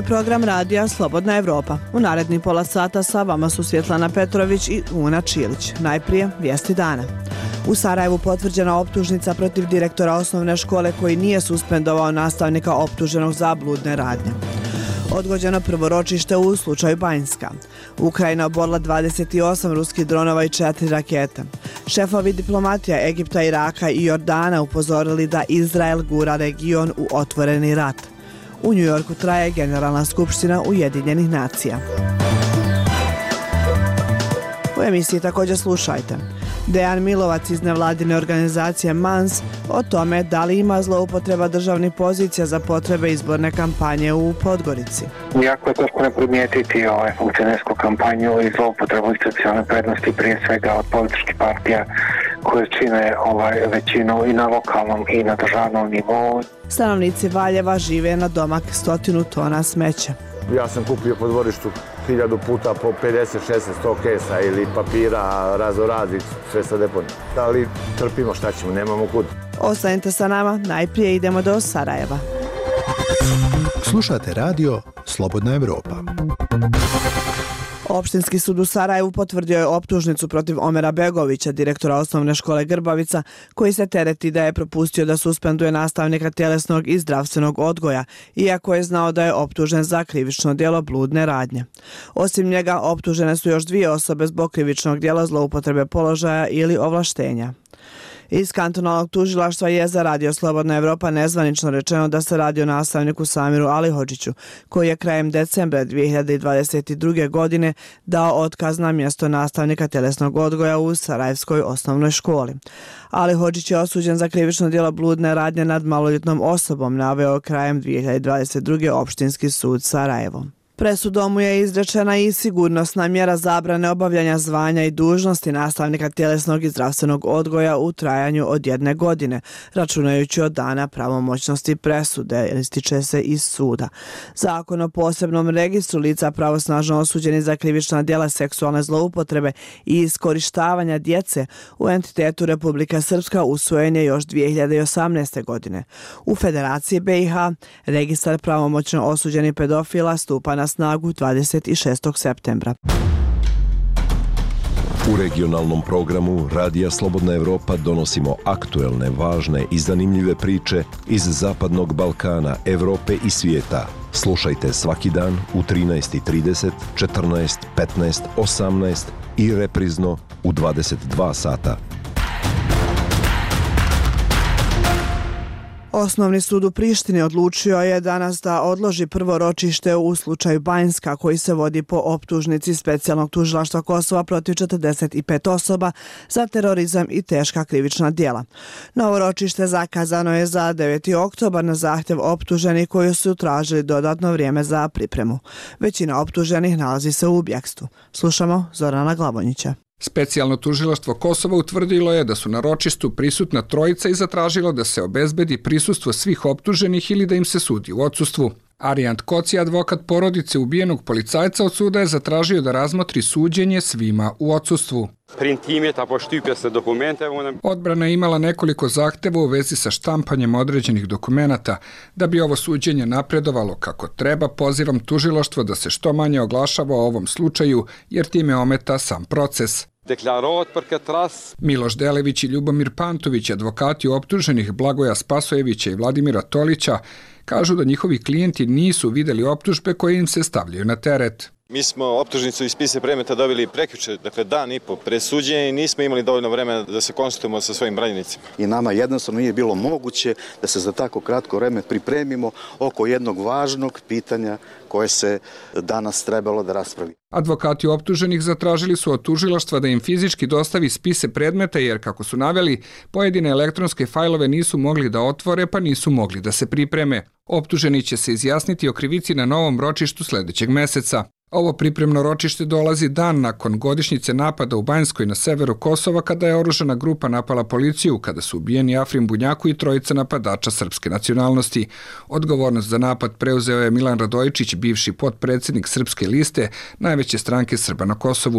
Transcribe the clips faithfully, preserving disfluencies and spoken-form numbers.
je program radija Slobodna Evropa. U naredni pola sata sa vama su Svjetlana Petrović i Una Čilić. Najprije vijesti dana. U Sarajevu potvrđena optužnica protiv direktora osnovne škole koji nije suspendovao nastavnika optuženog za bludne radnje. Odgođeno prvo ročište u slučaju Banjska. Ukrajina oborila dvadeset osam ruskih dronova i četiri rakete. Šefovi diplomatija Egipta, Iraka i Jordana upozorili da Izrael gura region u otvoreni rat. U Njujorku traje Generalna skupština Ujedinjenih nacija. U emisiji također slušajte. Dejan Milovac iz nevladine organizacije Mans o tome da li ima zloupotreba državnih pozicija za potrebe izborne kampanje u Podgorici. Jako je teško ne primijetiti ovaj funkcionersku kampanju i zloupotrebu institucionalne prednosti prije svega od političkih partija koje čine ovaj većinu i na lokalnom i na državnom nivou. Stanovnici Valjeva žive na domak stotinu tona smeća. Ja sam kupio po dvorištu hiljadu puta po pedeset, šezdeset, sto kesa ili papira, razorazi, sve sa deponijom. Ali trpimo, šta ćemo, nemamo kud. Ostanite sa nama, najprije idemo do Sarajeva. Slušate radio Slobodna Evropa. Opštinski sud u Sarajevu potvrdio je optužnicu protiv Omera Begovića, direktora osnovne škole Grbavica, koji se tereti da je propustio da suspenduje nastavnika tjelesnog i zdravstvenog odgoja, iako je znao da je optužen za krivično djelo bludne radnje. Osim njega, optužene su još dvije osobe zbog krivičnog djela zloupotrebe položaja ili ovlaštenja. Iz kantonalnog tužilaštva je za radio Slobodna Evropa nezvanično rečeno da se radi o nastavniku Samiru Alihodžiću, koji je krajem decembra dvije hiljade dvadeset druge. godine dao otkaz na mjesto nastavnika tjelesnog odgoja u Sarajevskoj osnovnoj školi. Alihodžić je osuđen za krivično djelo bludne radnje nad maloljetnom osobom, naveo krajem dvije hiljade dvadeset druge. opštinski sud Sarajevo. Presudom mu je izrečena i sigurnosna mjera zabrane obavljanja zvanja i dužnosti nastavnika tjelesnog i zdravstvenog odgoja u trajanju od jedne godine, računajući od dana pravomoćnosti presude, ističe se iz suda. Zakon o posebnom registru lica pravosnažno osuđeni za krivična djela seksualne zloupotrebe i iskorištavanja djece u entitetu Republika Srpska usvojen je još dvije hiljade osamnaeste. godine. U Federaciji B i H registar pravomoćno osuđenih pedofila stupa na snagu dvadeset šestog septembra. U regionalnom programu Radija Slobodna Evropa donosimo aktuelne, važne i zanimljive priče iz Zapadnog Balkana, Evrope i svijeta. Slušajte svaki dan u trinaest i trideset, četrnaest, petnaest, osamnaest i reprizno u dvadeset dva sata. Osnovni sud u Prištini odlučio je danas da odloži prvo ročište u slučaju Banjska, koji se vodi po optužnici specijalnog tužilaštva Kosova protiv četrdeset pet osoba za terorizam i teška krivična djela. Novo ročište zakazano je za deveti oktobar na zahtjev optuženih koji su tražili dodatno vrijeme za pripremu. Većina optuženih nalazi se u bjekstvu. Slušamo Zorana Glavonjića. Specijalno tužilaštvo Kosova utvrdilo je da su na ročištu prisutna trojica i zatražilo da se obezbedi prisustvo svih optuženih ili da im se sudi u odsustvu. Arijant Koci, advokat porodice ubijenog policajca od suda, je zatražio da razmotri suđenje svima u odsustvu. Odbrana je imala nekoliko zahtjeva u vezi sa štampanjem određenih dokumenata. Da bi ovo suđenje napredovalo kako treba, pozivam tužilaštvo da se što manje oglašava o ovom slučaju, jer time ometa sam proces. Miloš Delević i Ljubomir Pantović, advokati optuženih Blagoja Spasojevića i Vladimira Tolića, kažu da njihovi klijenti nisu vidjeli optužbe koje im se stavljaju na teret. Mi smo optužnicu iz spisa predmeta dobili prekjuče, dakle dan i po pre suđenja i nismo imali dovoljno vremena da se konsultujemo sa svojim branjenicima. I nama jednostavno nije bilo moguće da se za tako kratko vreme pripremimo oko jednog važnog pitanja koje se danas trebalo da raspravi. Advokati optuženih zatražili su od tužilaštva da im fizički dostavi spise predmeta jer, kako su naveli, pojedine elektronske fajlove nisu mogli da otvore pa nisu mogli da se pripreme. Optuženi će se izjasniti o krivici na novom ročištu sljedećeg meseca. Ovo pripremno ročište dolazi dan nakon godišnjice napada u Banjskoj na severu Kosova, kada je oružana grupa napala policiju, kada su ubijeni Afrim Bunjaku i trojica napadača srpske nacionalnosti. Odgovornost za napad preuzeo je Milan Radojičić, bivši potpredsjednik Srpske liste, najveće stranke Srba na Kosovu.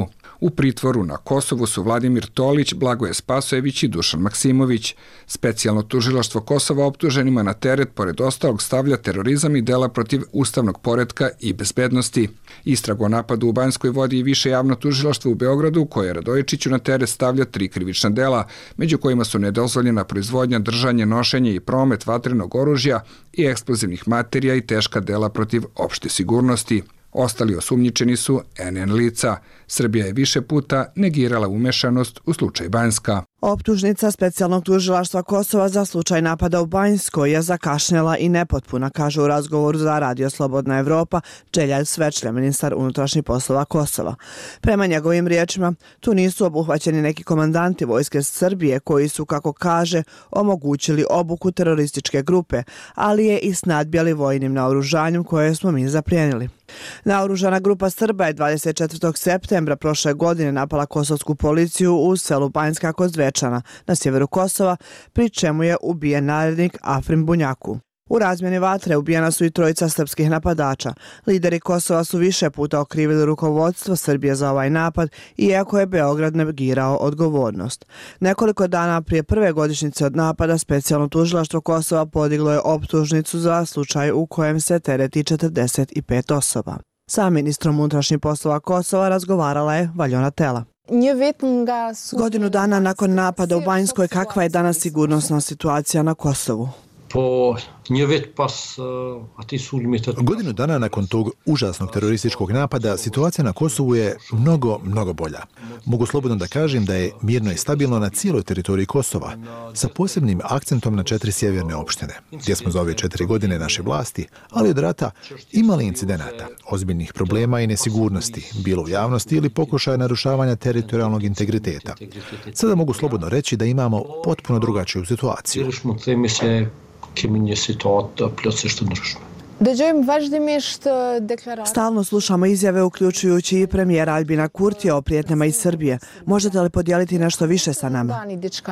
U pritvoru na Kosovu su Vladimir Tolić, Blagoje Spasojević i Dušan Maksimović. Specijalno tužilaštvo Kosova optuženima na teret, pored ostalog, stavlja terorizam i dela protiv ustavnog poretka i bezbednosti. Istragu o napadu u Banjskoj vodi i više javno tužilaštvo u Beogradu, koje Radojičiću na teret stavlja tri krivična dela, među kojima su nedozvoljena proizvodnja, držanje, nošenje i promet vatrenog oružja i eksplozivnih materija i teška dela protiv opšte sigurnosti. Ostali osumnjičeni su en en lica. Srbija je više puta negirala umešanost u slučaj Banjska. Optužnica specijalnog tužilaštva Kosova za slučaj napada u Banjskoj je zakašnjela i nepotpuna, kaže u razgovoru za Radio Slobodna Evropa Đeljal Svečlja, ministar unutrašnjih poslova Kosova. Prema njegovim riječima, tu nisu obuhvaćeni neki komandanti vojske Srbije koji su, kako kaže, omogućili obuku terorističke grupe, ali je i snadbjali vojnim naoružanjem koje smo mi zaplijenili. Naoružana grupa Srba je dvadeset četvrtog septembra prošle godine napala kosovsku policiju u selu Banjska kod Zvečana na sjeveru Kosova, pri čemu je ubijen narednik Afrim Bunjaku. U razmjeni vatre ubijena su i trojica srpskih napadača. Lideri Kosova su više puta okrivili rukovodstvo Srbije za ovaj napad, iako je Beograd negirao odgovornost. Nekoliko dana prije prve godišnjice od napada, specijalno tužilaštvo Kosova podiglo je optužnicu za slučaj u kojem se tereti četrdeset pet osoba. Sa ministrom unutrašnjih poslova Kosova razgovarala je Valjona Tela. Godinu dana nakon napada u Banjskoj, kakva je danas sigurnosna situacija na Kosovu? Po pas Godinu dana nakon tog užasnog terorističkog napada, situacija na Kosovu je mnogo, mnogo bolja. Mogu slobodno da kažem da je mirno i stabilno na cijeloj teritoriji Kosova, sa posebnim akcentom na četiri sjeverne opštine, gdje smo za ove četiri godine naše vlasti, ali od rata imali incidenata, ozbiljnih problema i nesigurnosti, bilo u javnosti ili pokušaja narušavanja teritorijalnog integriteta. Sada mogu slobodno reći da imamo potpuno drugačiju situaciju. Stalno slušamo izjave, uključujući i premijera Albina Kurtija o prijetnjama iz Srbije. Možete li podijeliti nešto više sa nama?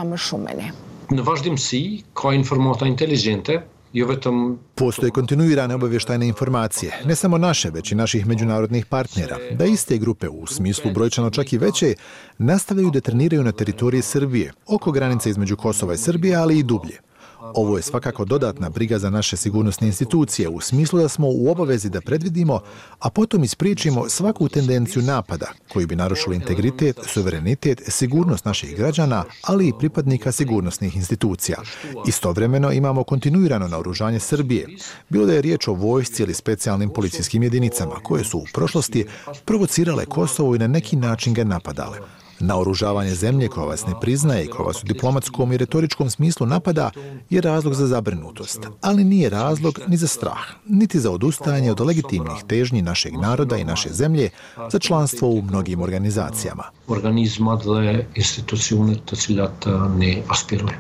Postoje kontinuirane obavještajne informacije, ne samo naše, već i naših međunarodnih partnera, da iste grupe, u smislu brojčano čak i veće, nastavljaju da treniraju na teritoriji Srbije, oko granice između Kosova i Srbije, ali i dublje. Ovo je svakako dodatna briga za naše sigurnosne institucije, u smislu da smo u obavezi da predvidimo, a potom ispriječimo svaku tendenciju napada koji bi narušili integritet, suverenitet, sigurnost naših građana, ali i pripadnika sigurnosnih institucija. Istovremeno imamo kontinuirano naoružanje Srbije, bilo da je riječ o vojsci ili specijalnim policijskim jedinicama, koje su u prošlosti provocirale Kosovo i na neki način ga napadale. Naoružavanje zemlje koja vas ne priznaje i koja vas u diplomatskom i retoričkom smislu napada je razlog za zabrinutost, ali nije razlog ni za strah, niti za odustajanje od legitimnih težnji našeg naroda i naše zemlje za članstvo u mnogim organizacijama. Organizma dle institucione ciljata ne aspiruje.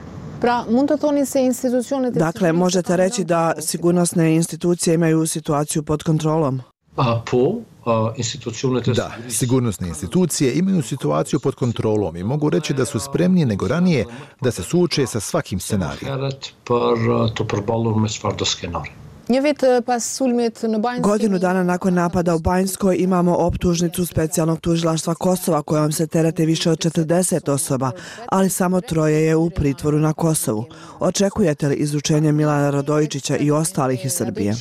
Dakle, možete reći da sigurnosne institucije imaju situaciju pod kontrolom? A po Da, sigurnosne institucije imaju situaciju pod kontrolom i mogu reći da su spremniji nego ranije da se suoče sa svakim scenarijem. Godinu dana nakon napada u Banjskoj imamo optužnicu specijalnog tužilaštva Kosova kojom se terete više od četrdeset osoba, ali samo troje je u pritvoru na Kosovu. Očekujete li izručenje Milana Radojičića i ostalih iz Srbije?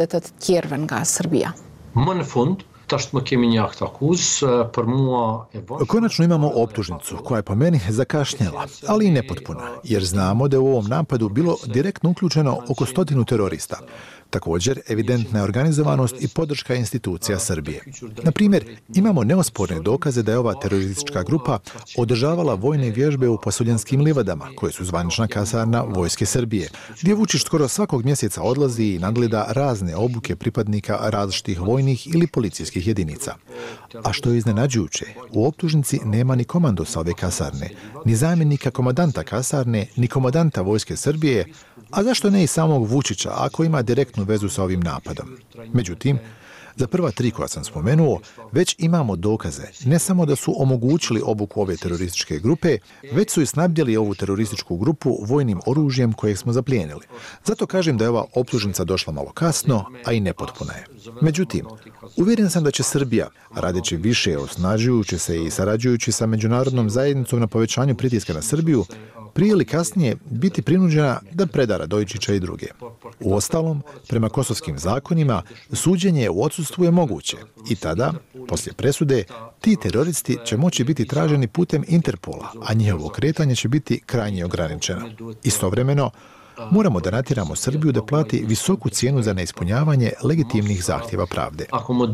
Konačno imamo optužnicu koja je po meni zakašnjela, ali i nepotpuna, jer znamo da je u ovom napadu bilo direktno uključeno oko stotinu terorista. Također, evidentna je organizovanost i podrška institucija Srbije. Na primjer, imamo neosporne dokaze da je ova teroristička grupa održavala vojne vježbe u Posuljenskim livadama, koje su zvanična kasarna Vojske Srbije, gdje Vučić skoro svakog mjeseca odlazi i nadgleda razne obuke pripadnika različitih vojnih ili policijskih jedinica. A što je iznenađujuće, u optužnici nema ni komandosa ove kasarne, ni zamjenika komandanta kasarne, ni komandanta Vojske Srbije, a zašto ne i samog Vučića, ako ima direktnu vezu sa ovim napadom. Međutim, Za prva tri koja sam spomenuo, već imamo dokaze, ne samo da su omogućili obuku ove terorističke grupe, već su i snabdjeli ovu terorističku grupu vojnim oružjem kojeg smo zaplijenili. Zato kažem da je ova optužnica došla malo kasno, a i nepotpuna je. Međutim, uvjeren sam da će Srbija, radeći više, osnažujući se i sarađujući sa međunarodnom zajednicom na povećanju pritiska na Srbiju, prije ili kasnije biti prinuđena da preda Radojičića i druge. Uostalom, prema kosovskim zakonima, suđenje u odsustvu je moguće i tada, poslije presude, ti teroristi će moći biti traženi putem Interpola, a njihovo kretanje će biti krajnje ograničeno. Istovremeno, moramo da natjeramo Srbiju da plati visoku cijenu za neispunjavanje legitimnih zahtjeva pravde.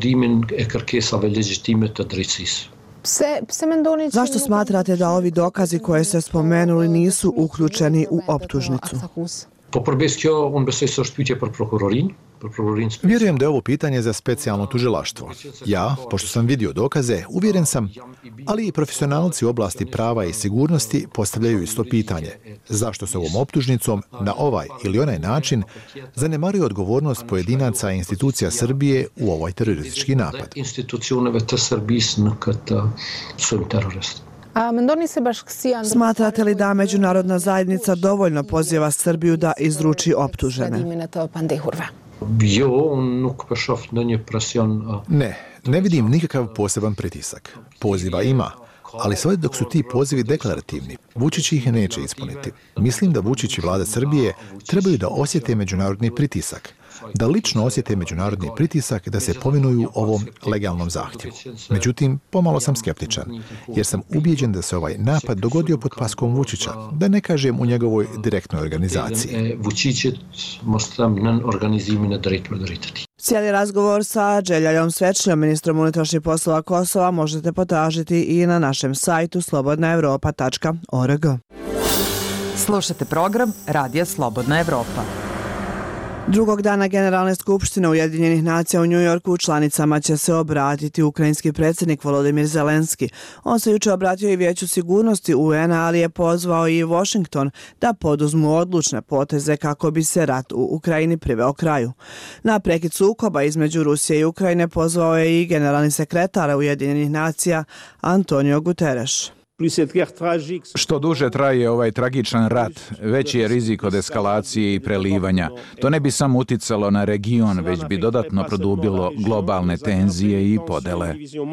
Zašto smatrate da ovi dokazi koje ste spomenuli nisu uključeni u optužnicu? Vjerujem da je ovo pitanje za specijalno tužilaštvo. Ja, pošto sam vidio dokaze, uvjeren sam, ali i profesionalci u oblasti prava i sigurnosti postavljaju isto pitanje. Zašto se ovom optužnicom na ovaj ili onaj način zanemaruje odgovornost pojedinaca i institucija Srbije u ovaj teroristički napad? Smatrate li da međunarodna zajednica dovoljno poziva Srbiju da izruči optužene? Ne, ne vidim nikakav poseban pritisak. Poziva ima, ali sve dok su ti pozivi deklarativni, Vučić ih neće ispuniti. Mislim da Vučić i vlada Srbije trebaju da osjete međunarodni pritisak, da lično osjete međunarodni pritisak da se povinuju ovom legalnom zahtjevu. Međutim, pomalo sam skeptičan, jer sam ubijeđen da se ovaj napad dogodio pod paskom Vučića, da ne kažem u njegovoj direktnoj organizaciji. Cijeli razgovor sa Đeljaljom Svečljom, ministrom unutrašnjih poslova Kosova, možete potražiti i na našem sajtu slobodna evropa tačka org. Slušate program Radija Slobodna Evropa. Drugog dana Generalne skupštine Ujedinjenih nacija u Njujorku članicama će se obratiti ukrajinski predsjednik Volodimir Zelenski. On se jučer obratio i Vijeću sigurnosti U N-a, ali je pozvao i Washington da poduzmu odlučne poteze kako bi se rat u Ukrajini priveo kraju. Na prekid sukoba između Rusije i Ukrajine pozvao je i generalni sekretar Ujedinjenih nacija Antonio Guterres. Što duže traje ovaj tragičan rat, veći je rizik od eskalacije i prelivanja. To ne bi samo uticalo na region, već bi dodatno produbilo globalne tenzije i podele.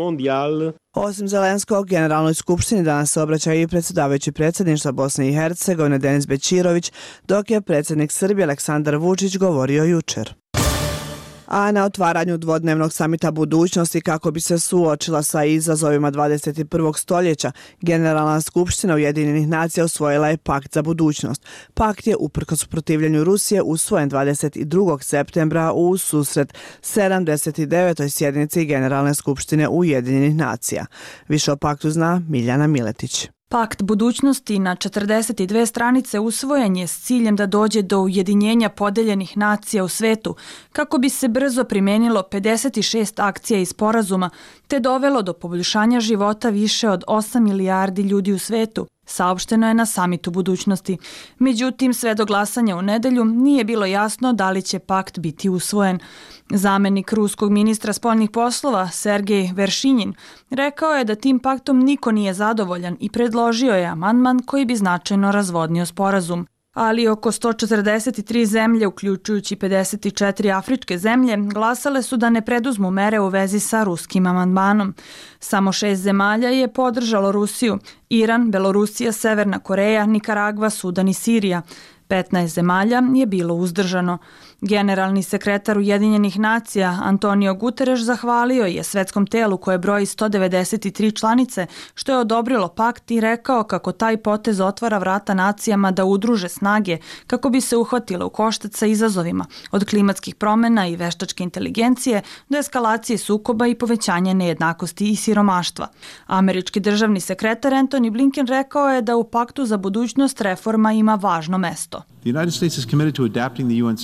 Osim Zelenskog, Generalnoj skupštini danas se obraća i predsjedavajući predsjedništva Bosne i Hercegovine Denis Bećirović, dok je predsjednik Srbije Aleksandar Vučić govorio jučer. A na otvaranju dvodnevnog samita budućnosti kako bi se suočila sa izazovima dvadeset prvog stoljeća, Generalna skupština Ujedinjenih nacija usvojila je pakt za budućnost. Pakt je uprkos protivljenju Rusije usvojen dvadeset drugog septembra u susret sedamdeset devetoj sjednici Generalne skupštine Ujedinjenih nacija. Više o paktu zna Miljana Miletić. Pakt budućnosti na četrdeset dvije stranice usvojen je s ciljem da dođe do ujedinjenja podeljenih nacija u svetu, kako bi se brzo primenilo pedeset šest akcija i sporazuma, te dovelo do poboljšanja života više od osam milijardi ljudi u svetu, saopšteno je na samitu budućnosti. Međutim, sve do glasanja u nedelju nije bilo jasno da li će pakt biti usvojen. Zamenik ruskog ministra spoljnih poslova Sergej Veršinjin rekao je da tim paktom niko nije zadovoljan i predložio je amandman koji bi značajno razvodnio sporazum. Ali oko sto četrdeset tri zemlje, uključujući pedeset četiri afričke zemlje, glasale su da ne preduzmu mere u vezi sa ruskim amandmanom. Samo šest zemalja je podržalo Rusiju: Iran, Belorusija, Severna Koreja, Nikaragva, Sudan i Sirija. petnaest zemalja je bilo uzdržano. Generalni sekretar Ujedinjenih nacija Antonio Guterres zahvalio je svetskom telu koje broji sto devedeset tri članice što je odobrilo pakt i rekao kako taj potez otvara vrata nacijama da udruže snage kako bi se uhvatile u koštac sa izazovima, od klimatskih promjena i veštačke inteligencije do eskalacije sukoba i povećanja nejednakosti i siromaštva. Američki državni sekretar Antony Blinken rekao je da u paktu za budućnost reforma ima važno mesto. The United States is committed to adapting the U N system.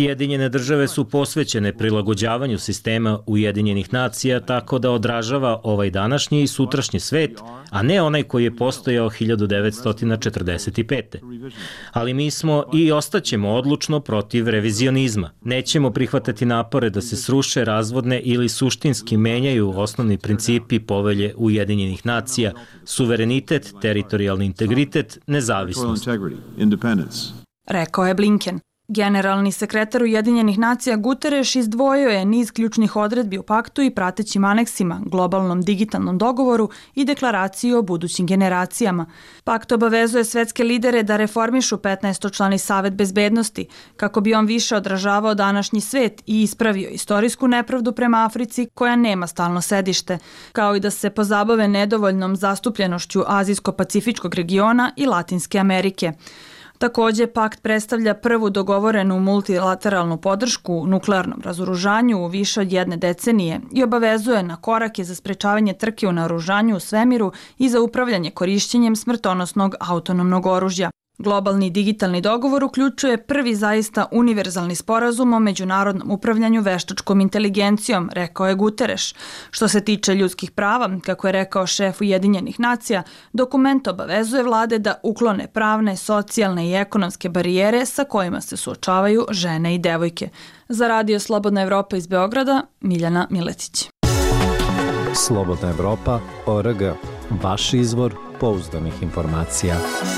Ujedinjene države su posvećene prilagođavanju sistema Ujedinjenih nacija tako da odražava ovaj današnji i sutrašnji svet, a ne onaj koji je postojao hiljadu devetsto četrdeset pete. Ali mi smo i ostaćemo odlučno protiv revizionizma. Nećemo prihvatati napore da se sruše, razvodne ili suštinski menjaju osnovni principi povelje Ujedinjenih nacija, suverenitet, teritorijalni integritet, nezavisnost. Rekao je Blinken. Generalni sekretar Ujedinjenih nacija Guterres izdvojio je niz ključnih odredbi u paktu i pratećim aneksima, globalnom digitalnom dogovoru i deklaraciji o budućim generacijama. Pakt obavezuje svetske lidere da reformišu petnaestočlani Savet bezbednosti, kako bi on više odražavao današnji svet i ispravio istorijsku nepravdu prema Africi koja nema stalno sedište, kao i da se pozabave nedovoljnom zastupljenošću Azijsko-pacifičkog regiona i Latinske Amerike. Takođe, pakt predstavlja prvu dogovorenu multilateralnu podršku nuklearnom razoružanju u više od jedne decenije i obavezuje na korake za sprečavanje trke u naoružanju u svemiru i za upravljanje korišćenjem smrtonosnog autonomnog oružja. Globalni digitalni dogovor uključuje prvi zaista univerzalni sporazum o međunarodnom upravljanju veštačkom inteligencijom, rekao je Guterres. Što se tiče ljudskih prava, kako je rekao šef Ujedinjenih nacija, dokument obavezuje vlade da uklone pravne, socijalne i ekonomske barijere sa kojima se suočavaju žene i devojke. Za Radio Slobodna Evropa iz Beograda, Miljana Miletić. Slobodna Evropa, O R G. Vaš izvor pouzdanih informacija.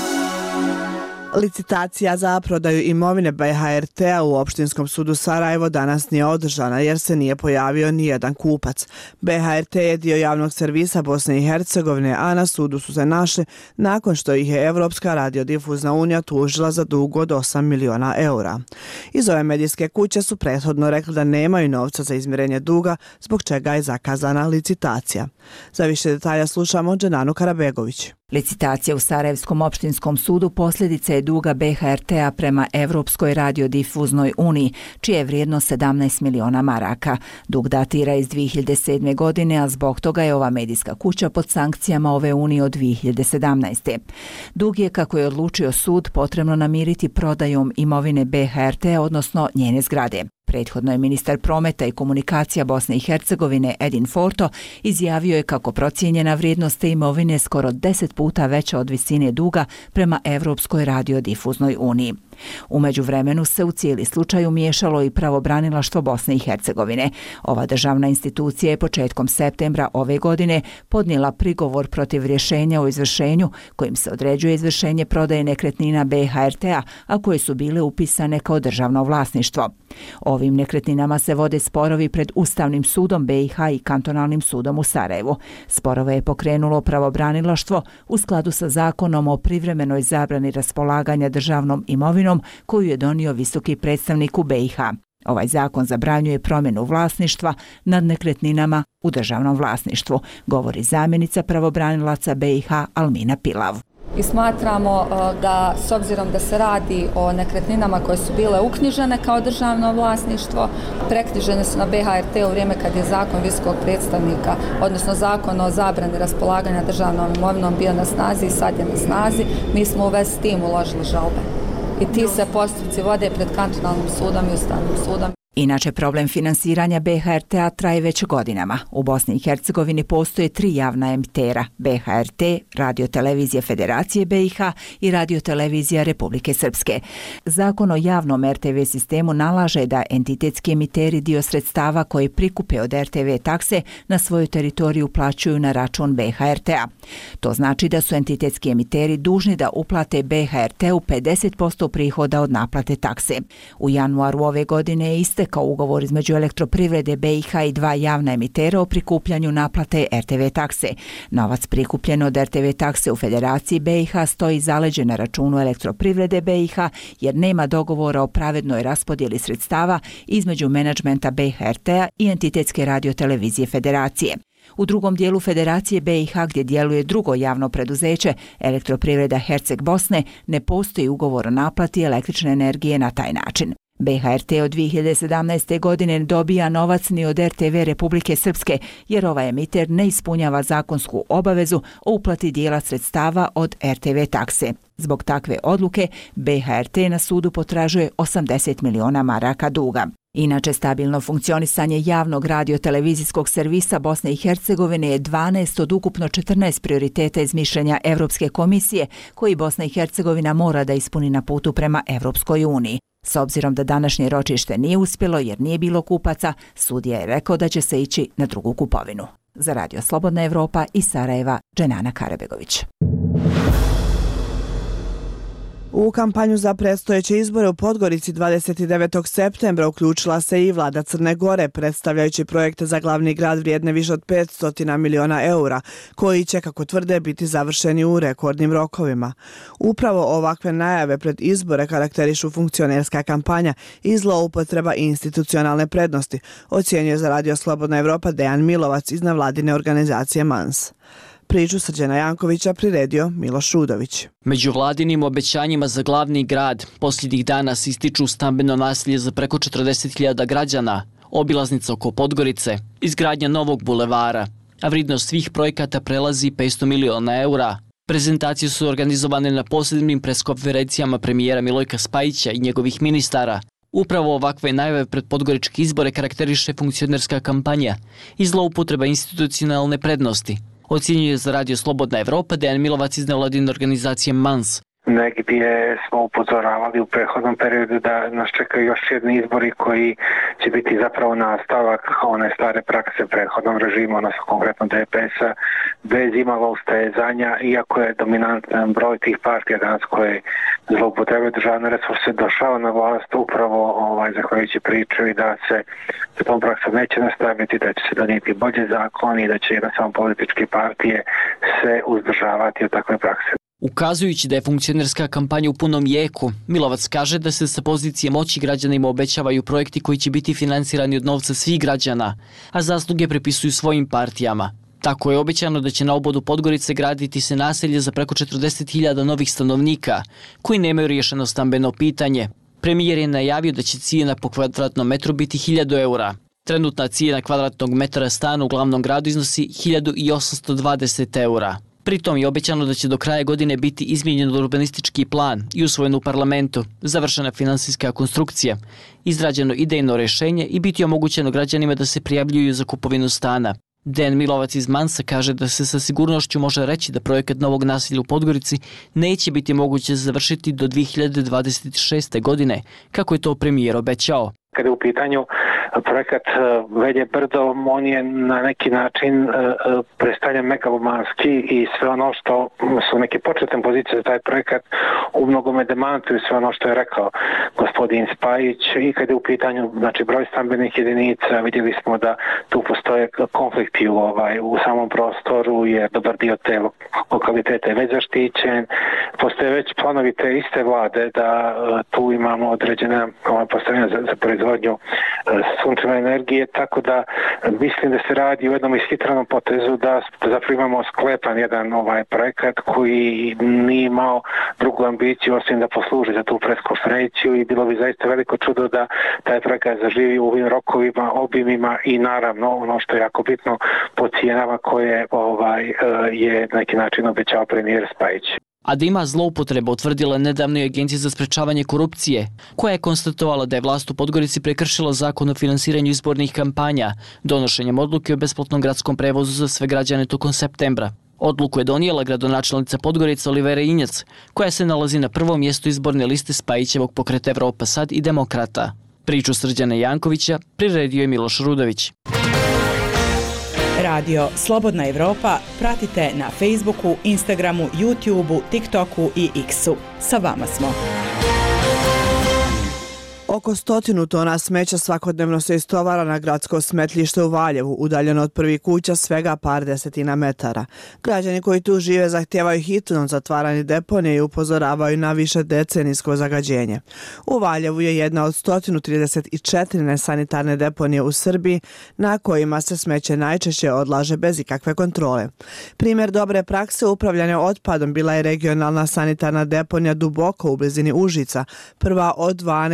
Licitacija za prodaju imovine B H R T-a u Opštinskom sudu Sarajevo danas nije održana jer se nije pojavio ni jedan kupac. B H R T je dio javnog servisa Bosne i Hercegovine, a na sudu su se našli nakon što ih je Evropska radiodifuzna unija tužila za dug od osam miliona eura. Iz ove medijske kuće su prethodno rekli da nemaju novca za izmirenje duga, zbog čega je zakazana licitacija. Za više detalja slušamo Dženanu Karabegović. Licitacija u Sarajevskom opštinskom sudu posljedica je duga B H R T-a prema Evropskoj radiodifuznoj uniji, čija je vrijednost sedamnaest miliona maraka. Dug datira iz dvije hiljade sedme. godine, a zbog toga je ova medijska kuća pod sankcijama ove unije od dvije hiljade sedamnaeste. Dug je, kako je odlučio sud, potrebno namiriti prodajom imovine B H R T, odnosno njene zgrade. Prethodno je ministar prometa i komunikacija Bosne i Hercegovine Edin Forto izjavio je kako procijenjena vrijednost te imovine skoro deset puta veća od visine duga prema Evropskoj radiodifuznoj uniji. U međuvremenu se u cijeli slučaj umiješalo i pravobranilaštvo Bosne i Hercegovine. Ova državna institucija je početkom septembra ove godine podnijela prigovor protiv rješenja o izvršenju kojim se određuje izvršenje prodaje nekretnina B H R T-a, a koje su bile upisane kao državno vlasništvo. Ovim nekretninama se vode sporovi pred Ustavnim sudom B i H i Kantonalnim sudom u Sarajevu. Sporove je pokrenulo pravobranilaštvo u skladu sa zakonom o privremenoj zabrani raspolaganja državnom imovinom koju je donio visoki predstavnik u B i H. Ovaj zakon zabranjuje promjenu vlasništva nad nekretninama u državnom vlasništvu, govori zamjenica pravobranilaca B i H Almina Pilav. I smatramo da s obzirom da se radi o nekretninama koje su bile uknjižene kao državno vlasništvo, preknjižene su na B H R T u vrijeme kad je zakon visokog predstavnika, odnosno zakon o zabrani raspolaganja državnom imovinom bio na snazi i sad je na snazi, mi smo u vezi s tim uložili žalbe. I ti se postupci vode pred Kantonalnim sudom i Ustavnim sudom. Inače, problem finansiranja B H R T-a traje već godinama. U Bosni i Hercegovini postoje tri javna emitera: B H R T, Radio-televizija Federacije B i H i Radio-televizija Republike Srpske. Zakon o javnom R T V sistemu nalaže da entitetski emiteri dio sredstava koje prikupe od R T V takse na svoju teritoriju plaćaju na račun B H R T-a. To znači da su entitetski emiteri dužni da uplate B H R T-u pedeset posto prihoda od naplate takse. U januaru ove godine je iste kao ugovor između Elektroprivrede B i H i dva javna emitera o prikupljanju naplate R T V takse. Novac prikupljen od R T V takse u Federaciji B i H stoji zaleđen na računu Elektroprivrede B i H jer nema dogovora o pravednoj raspodjeli sredstava između menadžmenta B H R T-a i entitetske radiotelevizije Federacije. U drugom dijelu Federacije B i H, gdje djeluje drugo javno preduzeće, Elektroprivreda Herceg Bosne, ne postoji ugovor o naplati električne energije na taj način. B H R T od dvije hiljade sedamnaeste. godine ne dobija novac ni od R T V Republike Srpske, jer ovaj emiter ne ispunjava zakonsku obavezu o uplati dijela sredstava od R T V takse. Zbog takve odluke, B H R T na sudu potražuje osamdeset miliona maraka duga. Inače, stabilno funkcionisanje javnog radio-televizijskog servisa Bosne i Hercegovine je dvanaest od ukupno četrnaest prioriteta iz mišljenja Evropske komisije, koji Bosna i Hercegovina mora da ispuni na putu prema Evropskoj uniji. S obzirom da današnje ročište nije uspjelo jer nije bilo kupaca, sudija je rekao da će se ići na drugu kupovinu. Za Radio Slobodna Evropa iz Sarajeva, Dženana Karabegović. U kampanju za predstojeće izbore u Podgorici dvadeset devetog septembra uključila se i vlada Crne Gore, predstavljajući projekte za glavni grad vrijedne više od petsto miliona eura, koji će, kako tvrde, biti završeni u rekordnim rokovima. Upravo ovakve najave pred izbore karakterišu funkcionerska kampanja i zloupotreba institucionalne prednosti, ocjenjuje za Radio Slobodna Evropa Dejan Milovac iz nevladine organizacije M A N S. Priču Srđana Jankovića priredio Miloš Rudović. Među vladinim obećanjima za glavni grad posljednjih dana se ističu stambeno naselje za preko četrdeset hiljada građana, obilaznica oko Podgorice, izgradnja novog bulevara, a vrijednost svih projekata prelazi petsto miliona eura. Prezentacije su organizovane na posebnim preskonferencijama premijera Milojka Spajića i njegovih ministara. Upravo ovakve najave pred podgoričke izbore karakteriše funkcionerska kampanja i zloupotreba institucionalne prednosti, ocjenjuje za Radio Slobodna Evropa Dejan Milovac iz nevladine organizacije M A N S. Negdje smo upozoravali u prethodnom periodu da nas čekaju još jedni izbori koji će biti zapravo nastavak one stare prakse prethodnom režimu, odnosno konkretno D P S-a, bez imalo ustezanja, iako je dominantan broj tih partija danas koje zloupotrebljavaju državne resurse došao na vlast upravo ovaj, zahvaljujući priču i da se sa tom praksom neće nastaviti, da će se donijeti bolje zakoni i da će jednostavno političke partije se uzdržavati od takve prakse. Ukazujući da je funkcionerska kampanja u punom jeku, Milovac kaže da se sa pozicije moći građanima obećavaju projekti koji će biti finansirani od novca svih građana, a zasluge pripisuju svojim partijama. Tako je obećano da će na obodu Podgorice graditi se naselje za preko četrdeset hiljada novih stanovnika, koji nemaju riješeno stambeno pitanje. Premijer je najavio da će cijena po kvadratnom metru biti hiljadu eura. Trenutna cijena kvadratnog metra stana u glavnom gradu iznosi hiljadu osamsto dvadeset eura. Pritom je obećano da će do kraja godine biti izmijenjen urbanistički plan i usvojen u parlamentu, završena finansijska konstrukcija, izrađeno idejno rješenje i biti omogućeno građanima da se prijavljuju za kupovinu stana. Dejan Milovac iz M A N S-a kaže da se sa sigurnošću može reći da projekat novog naselja u Podgorici neće biti moguće završiti do dvije hiljade dvadeset šeste. godine, kako je to premijer obećao. Kada je u pitanju projekat Velje brdo, on je na neki način predstavljen megalomanski i sve ono što su neke početne pozicije za taj projekat u mnogome demantuju sve ono što je rekao gospodin Spajić. I kada je u pitanju znači, broj stambenih jedinica, vidjeli smo da tu postoje konflikti u, ovaj, u samom prostoru, jer dobar dio te lokalitete je već zaštićen. Postoje već planovi te iste vlade da tu imamo određene postavljene za, za proizvodnju sunčeve energije, tako da mislim da se radi o jednom ishitranom potezu da zapravo imamo sklepan jedan ovaj projekat koji nije imao drugu ambiciju osim da posluži za tu preskonferenciju i bilo bi zaista veliko čudo da taj projekat zaživi u ovim rokovima, obimima i naravno ono što je jako bitno po cijenama koje ovaj, je na neki način obećao premijer Spajić. A da ima zloupotreba utvrdila nedavno i Agencija za sprečavanje korupcije, koja je konstatovala da je vlast u Podgorici prekršila zakon o finansiranju izbornih kampanja, donošenjem odluke o besplatnom gradskom prevozu za sve građane tokom septembra. Odluku je donijela gradonačelnica Podgorice Olivera Injac, koja se nalazi na prvom mjestu izborne liste Spajićevog pokreta Evropa Sad i Demokrata. Priču Srđana Jankovića priredio je Miloš Rudović. Radio Slobodna Evropa pratite na Facebooku, Instagramu, YouTubeu, TikToku i X-u. Sa vama smo. Oko stotinu tona smeća svakodnevno se istovara na gradsko smetlište u Valjevu, udaljeno od prvih kuća svega par desetina metara. Građani koji tu žive zahtijevaju hitno zatvaranje deponije i upozoravaju na više decenijsko zagađenje. U Valjevu je jedna od sto trideset četiri nesanitarne deponije u Srbiji, na kojima se smeće najčešće odlaže bez ikakve kontrole. Primjer dobre prakse upravljanja otpadom bila je regionalna sanitarna deponija Duboko u blizini Užica, prva od dvanaest do sada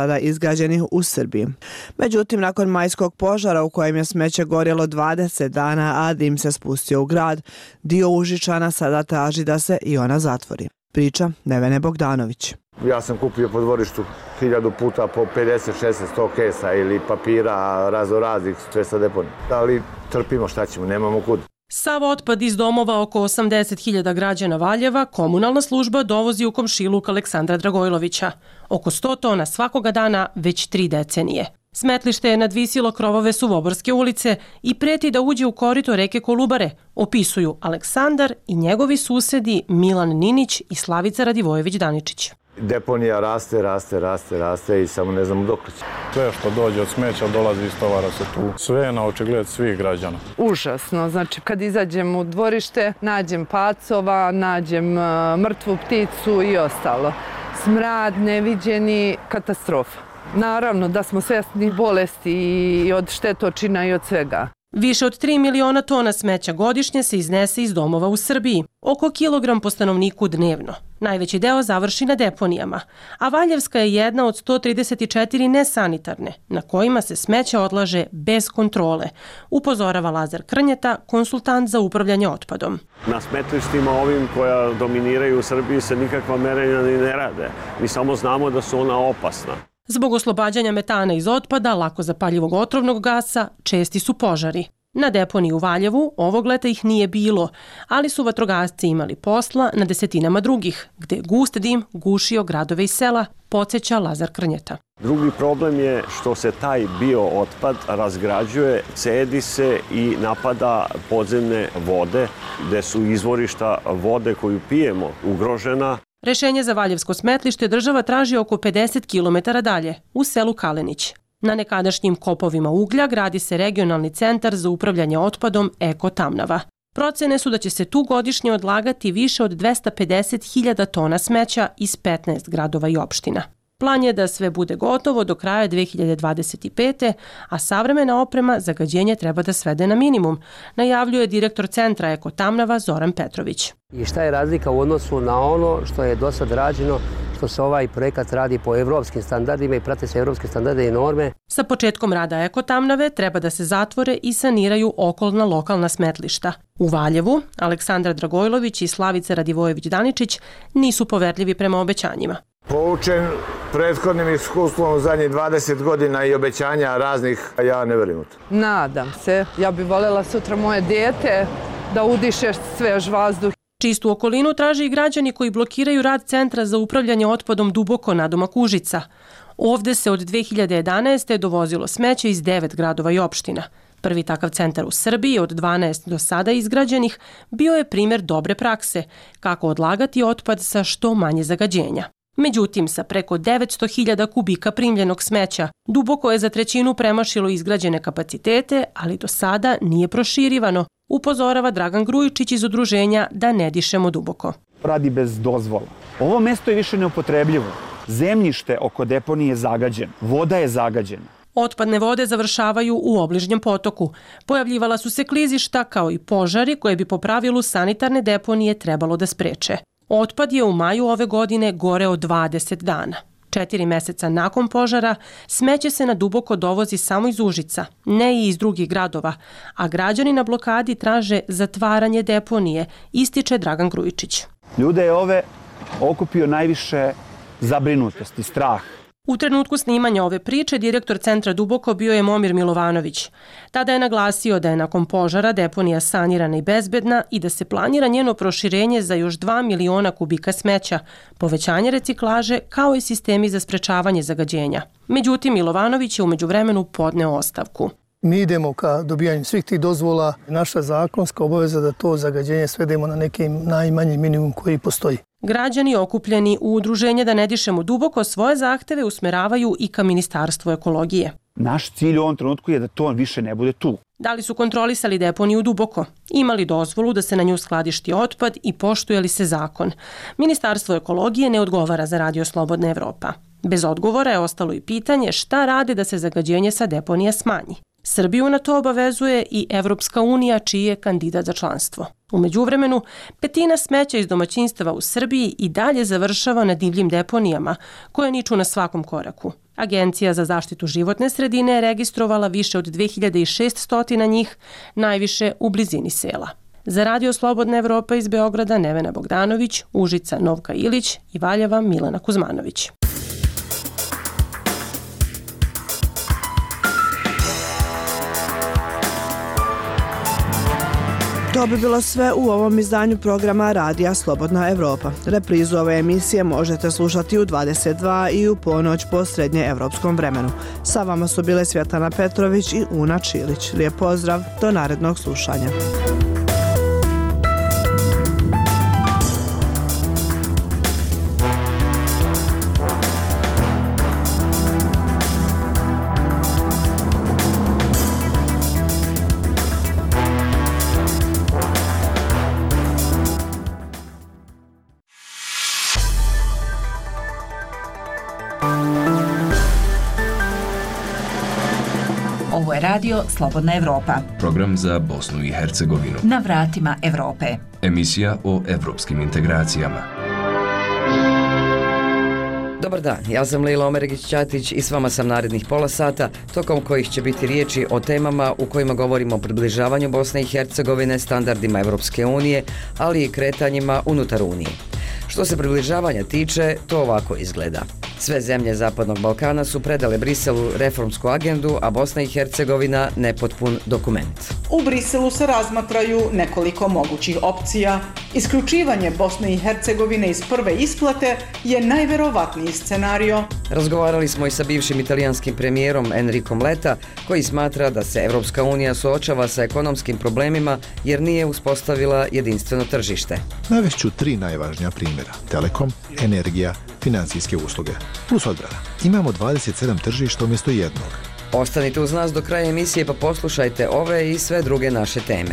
sada izgrađenih u Srbiji. Međutim, nakon majskog požara u kojem je smeće gorjelo dvadeset dana, a dim se spustio u grad, dio Užičana sada traži da se i ona zatvori. Priča Nevene Bogdanović. Ja sam kupio po dvorištu hiljadu puta po pedeset, šezdeset, sto kesa ili papira raznoraznih sve sa deponije. Ali trpimo, šta ćemo, nemamo kud. Sav otpad iz domova oko osamdeset hiljada građana Valjeva komunalna služba dovozi u komšiluk Aleksandra Dragojlovića. Oko sto tona svakoga dana već tri decenije. Smetlište je nadvisilo krovove Suvoborske ulice i preti da uđe u korito reke Kolubare, opisuju Aleksandar i njegovi susedi Milan Ninić i Slavica Radivojević-Daničić. Deponija raste, raste, raste, raste i samo ne znamo dok će. Sve što dođe od smeća dolazi iz tovara se tu. Sve je na očigled svih građana. Užasno. Znači, kad izađem u dvorište, nađem pacova, nađem uh, mrtvu pticu i ostalo. Smrad, neviđeni, katastrofa. Naravno da smo svjesni bolesti i od štetočina i od svega. Više od tri miliona tona smeća godišnje se iznese iz domova u Srbiji, oko kilogram po stanovniku dnevno. Najveći deo završi na deponijama, a Valjevska je jedna od sto trideset četiri nesanitarne, na kojima se smeće odlaže bez kontrole, upozorava Lazar Krnjeta, konsultant za upravljanje otpadom. Na smetlištima ovim koja dominiraju u Srbiji se nikakva merenja ni ne rade. Mi samo znamo da su ona opasna. Zbog oslobađanja metana iz otpada, lako zapaljivog otrovnog gasa, česti su požari. Na deponiji u Valjevu ovog leta ih nije bilo, ali su vatrogasci imali posla na desetinama drugih, gde je gust dim gušio gradove i sela, podsjeća Lazar Krnjeta. Drugi problem je što se taj biootpad razgrađuje, cedi se i napada podzemne vode, gde su izvorišta vode koju pijemo ugrožena. Rešenje za Valjevsko smetlište država traži oko pedeset kilometara dalje, u selu Kalenić. Na nekadašnjim kopovima uglja gradi se regionalni centar za upravljanje otpadom Eko Tamnava. Procene su da će se tu godišnje odlagati više od dvesta pedeset hiljada tona smeća iz petnaest gradova i opština. Plan je da sve bude gotovo do kraja dve hiljade dvadeset pete. a savremena oprema zagađenje treba da svede na minimum, najavljuje direktor centra Eko Tamnava Zoran Petrović. I šta je razlika u odnosu na ono što je do sad rađeno, što se ovaj projekat radi po evropskim standardima i prate se evropske standarde i norme. Sa početkom rada Eko Tamnave treba da se zatvore i saniraju okolna lokalna smetlišta. U Valjevu, Aleksandar Dragojlović i Slavica Radivojević-Daničić nisu poverljivi prema obećanjima. Poučen prethodnim iskustvom u zadnjih dvadeset godina i obećanja raznih, ja ne verujem u to. Nadam se. Ja bih voljela sutra moje dijete da udiše svež vazduh. Čistu okolinu traže i građani koji blokiraju rad Centra za upravljanje otpadom Duboko nadomak Užica. Ovde se od dve hiljade jedanaeste. dovozilo smeće iz devet gradova i opština. Prvi takav centar u Srbiji od dvanaest do sada izgrađenih bio je primjer dobre prakse, kako odlagati otpad sa što manje zagađenja. Međutim, sa preko devetsto hiljada kubika primljenog smeća, Duboko je za trećinu premašilo izgrađene kapacitete, ali do sada nije proširivano, upozorava Dragan Grujičić iz udruženja Da ne dišemo duboko. Radi bez dozvola. Ovo mesto je više neupotrebljivo. Zemljište oko deponije je zagađeno. Voda je zagađena. Otpadne vode završavaju u obližnjem potoku. Pojavljivala su se klizišta kao i požari koje bi po pravilu sanitarne deponije trebalo da spreče. Otpad je u maju ove godine goreo dvadeset dana. Četiri meseca nakon požara smeće se na Duboko dovozi samo iz Užica, ne i iz drugih gradova, a građani na blokadi traže zatvaranje deponije, ističe Dragan Grujičić. Ljude je ove okupio najviše zabrinutost i strah. U trenutku snimanja ove priče direktor centra Duboko bio je Momir Milovanović. Tada je naglasio da je nakon požara deponija sanirana i bezbedna i da se planira njeno proširenje za još dva miliona kubika smeća, povećanje reciklaže kao i sistemi za sprečavanje zagađenja. Međutim, Milovanović je u međuvremenu podneo ostavku. Mi idemo ka dobijanju svih tih dozvola. Naša zakonska obaveza da to zagađenje svedemo na neki najmanji minimum koji postoji. Građani okupljeni u udruženje Da ne dišemo duboko svoje zahteve usmeravaju i ka Ministarstvu ekologije. Naš cilj u ovom trenutku je da to više ne bude tu. Da li su kontrolisali deponiju Duboko? Imali dozvolu da se na nju skladišti otpad i poštuje li se zakon? Ministarstvo ekologije ne odgovara za Radio Slobodna Evropa. Bez odgovora je ostalo i pitanje šta rade da se zagađenje sa deponija smanji. Srbiju na to obavezuje i Evropska unija, čiji je kandidat za članstvo. U međuvremenu, petina smeća iz domaćinstava u Srbiji i dalje završava na divljim deponijama, koje niču na svakom koraku. Agencija za zaštitu životne sredine je registrovala više od dve hiljade šesto njih, najviše u blizini sela. Za Radio Slobodna Evropa iz Beograda Nevena Bogdanović, Užica Novka Ilić i Valjeva Milana Kuzmanović. To bi bilo sve u ovom izdanju programa Radija Slobodna Evropa. Reprizu ove emisije možete slušati u dvadeset dva i u ponoć po srednje evropskom vremenu. Sa vama su bile Svjetlana Petrović i Una Čilić. Lijep pozdrav, do narednog slušanja. Ovo je radio Slobodna Evropa. Program za Bosnu i Hercegovinu. Na vratima Evrope. Emisija o evropskim integracijama. Dobar dan, ja sam Lejla Omeregić-Ćatić i s vama sam narednih pola sata, tokom kojih će biti riječi o temama u kojima govorimo o približavanju Bosne i Hercegovine standardima Evropske unije, ali i kretanjima unutar Unije. Što se približavanja tiče, to ovako izgleda. Sve zemlje Zapadnog Balkana su predale Briselu reformsku agendu, a Bosna i Hercegovina nepotpun dokument. U Briselu se razmatraju nekoliko mogućih opcija. Isključivanje Bosne i Hercegovine iz prve isplate je najverovatniji scenario. Razgovarali smo i sa bivšim italijanskim premijerom Enricom Letta, koji smatra da se Evropska unija suočava sa ekonomskim problemima jer nije uspostavila jedinstveno tržište. Navešću tri najvažnija primjera. Telekom, energija, financijske usluge. Plus odbrana. Imamo dvadeset sedam tržišta umjesto jednog. Ostanite uz nas do kraja emisije pa poslušajte ove i sve druge naše teme.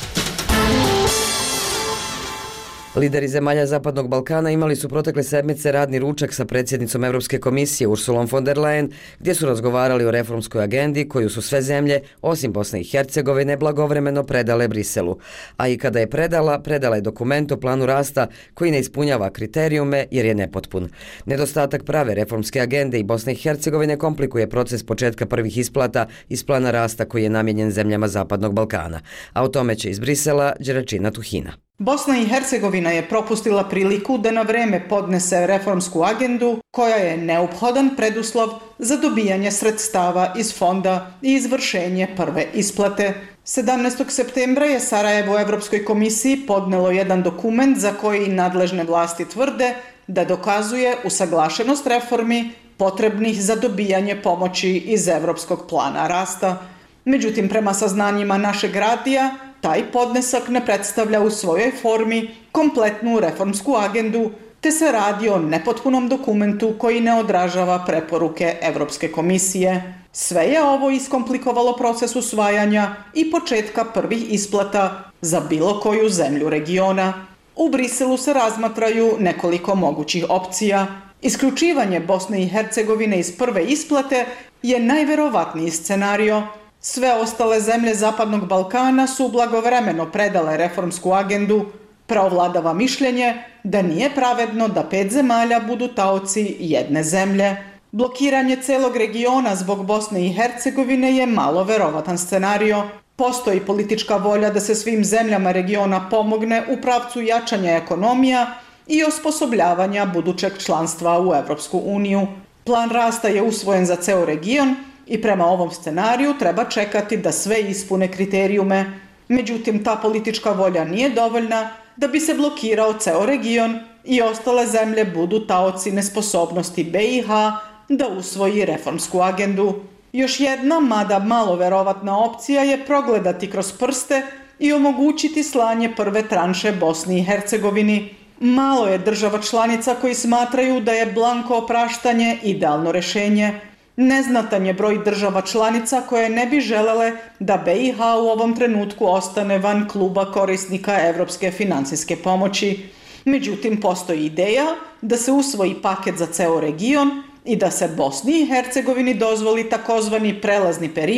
Lideri zemalja Zapadnog Balkana imali su protekle sedmice radni ručak sa predsjednicom Europske komisije Ursulom von der Leyen, gdje su razgovarali o reformskoj agendi koju su sve zemlje, osim Bosne i Hercegovine, blagovremeno predale Briselu. A i kada je predala, predala je dokument o planu rasta koji ne ispunjava kriterijume jer je nepotpun. Nedostatak prave reformske agende i Bosne i Hercegovine komplikuje proces početka prvih isplata iz plana rasta koji je namijenjen zemljama Zapadnog Balkana. A o tome će iz Brisela Đeračina Tuhina. Bosna i Hercegovina je propustila priliku da na vreme podnese reformsku agendu koja je neophodan preduslov za dobijanje sredstava iz fonda i izvršenje prve isplate. sedamnaestog septembra je Sarajevo Evropskoj komisiji podnelo jedan dokument za koji nadležne vlasti tvrde da dokazuje usaglašenost reformi potrebnih za dobijanje pomoći iz Evropskog plana rasta. Međutim, prema saznanjima našeg radija, taj podnesak ne predstavlja u svojoj formi kompletnu reformsku agendu, te se radi o nepotpunom dokumentu koji ne odražava preporuke Evropske komisije. Sve je ovo iskomplikovalo proces usvajanja i početka prvih isplata za bilo koju zemlju regiona. U Briselu se razmatraju nekoliko mogućih opcija. Isključivanje Bosne i Hercegovine iz prve isplate je najverovatniji scenario. Sve ostale zemlje Zapadnog Balkana su blagovremeno predale reformsku agendu. Preovladava mišljenje da nije pravedno da pet zemalja budu taoci jedne zemlje. Blokiranje celog regiona zbog Bosne i Hercegovine je malo verovatan scenario. Postoji politička volja da se svim zemljama regiona pomogne u pravcu jačanja ekonomija i osposobljavanja budućeg članstva u Evropsku uniju. Plan rasta je usvojen za ceo region i prema ovom scenariju treba čekati da sve ispune kriterijume. Međutim, ta politička volja nije dovoljna da bi se blokirao ceo region i ostale zemlje budu taoci nesposobnosti B i H da usvoji reformsku agendu. Još jedna, mada malo verovatna opcija je progledati kroz prste i omogućiti slanje prve tranše Bosni i Hercegovini. Malo je država članica koji smatraju da je blanko opraštanje idealno rešenje. Neznatan je broj država članica koje ne bi želele da B i H u ovom trenutku ostane van kluba korisnika evropske financijske pomoći. Međutim, postoji ideja da se usvoji paket za ceo region i da se Bosni i Hercegovini dozvoli takozvani prelazni period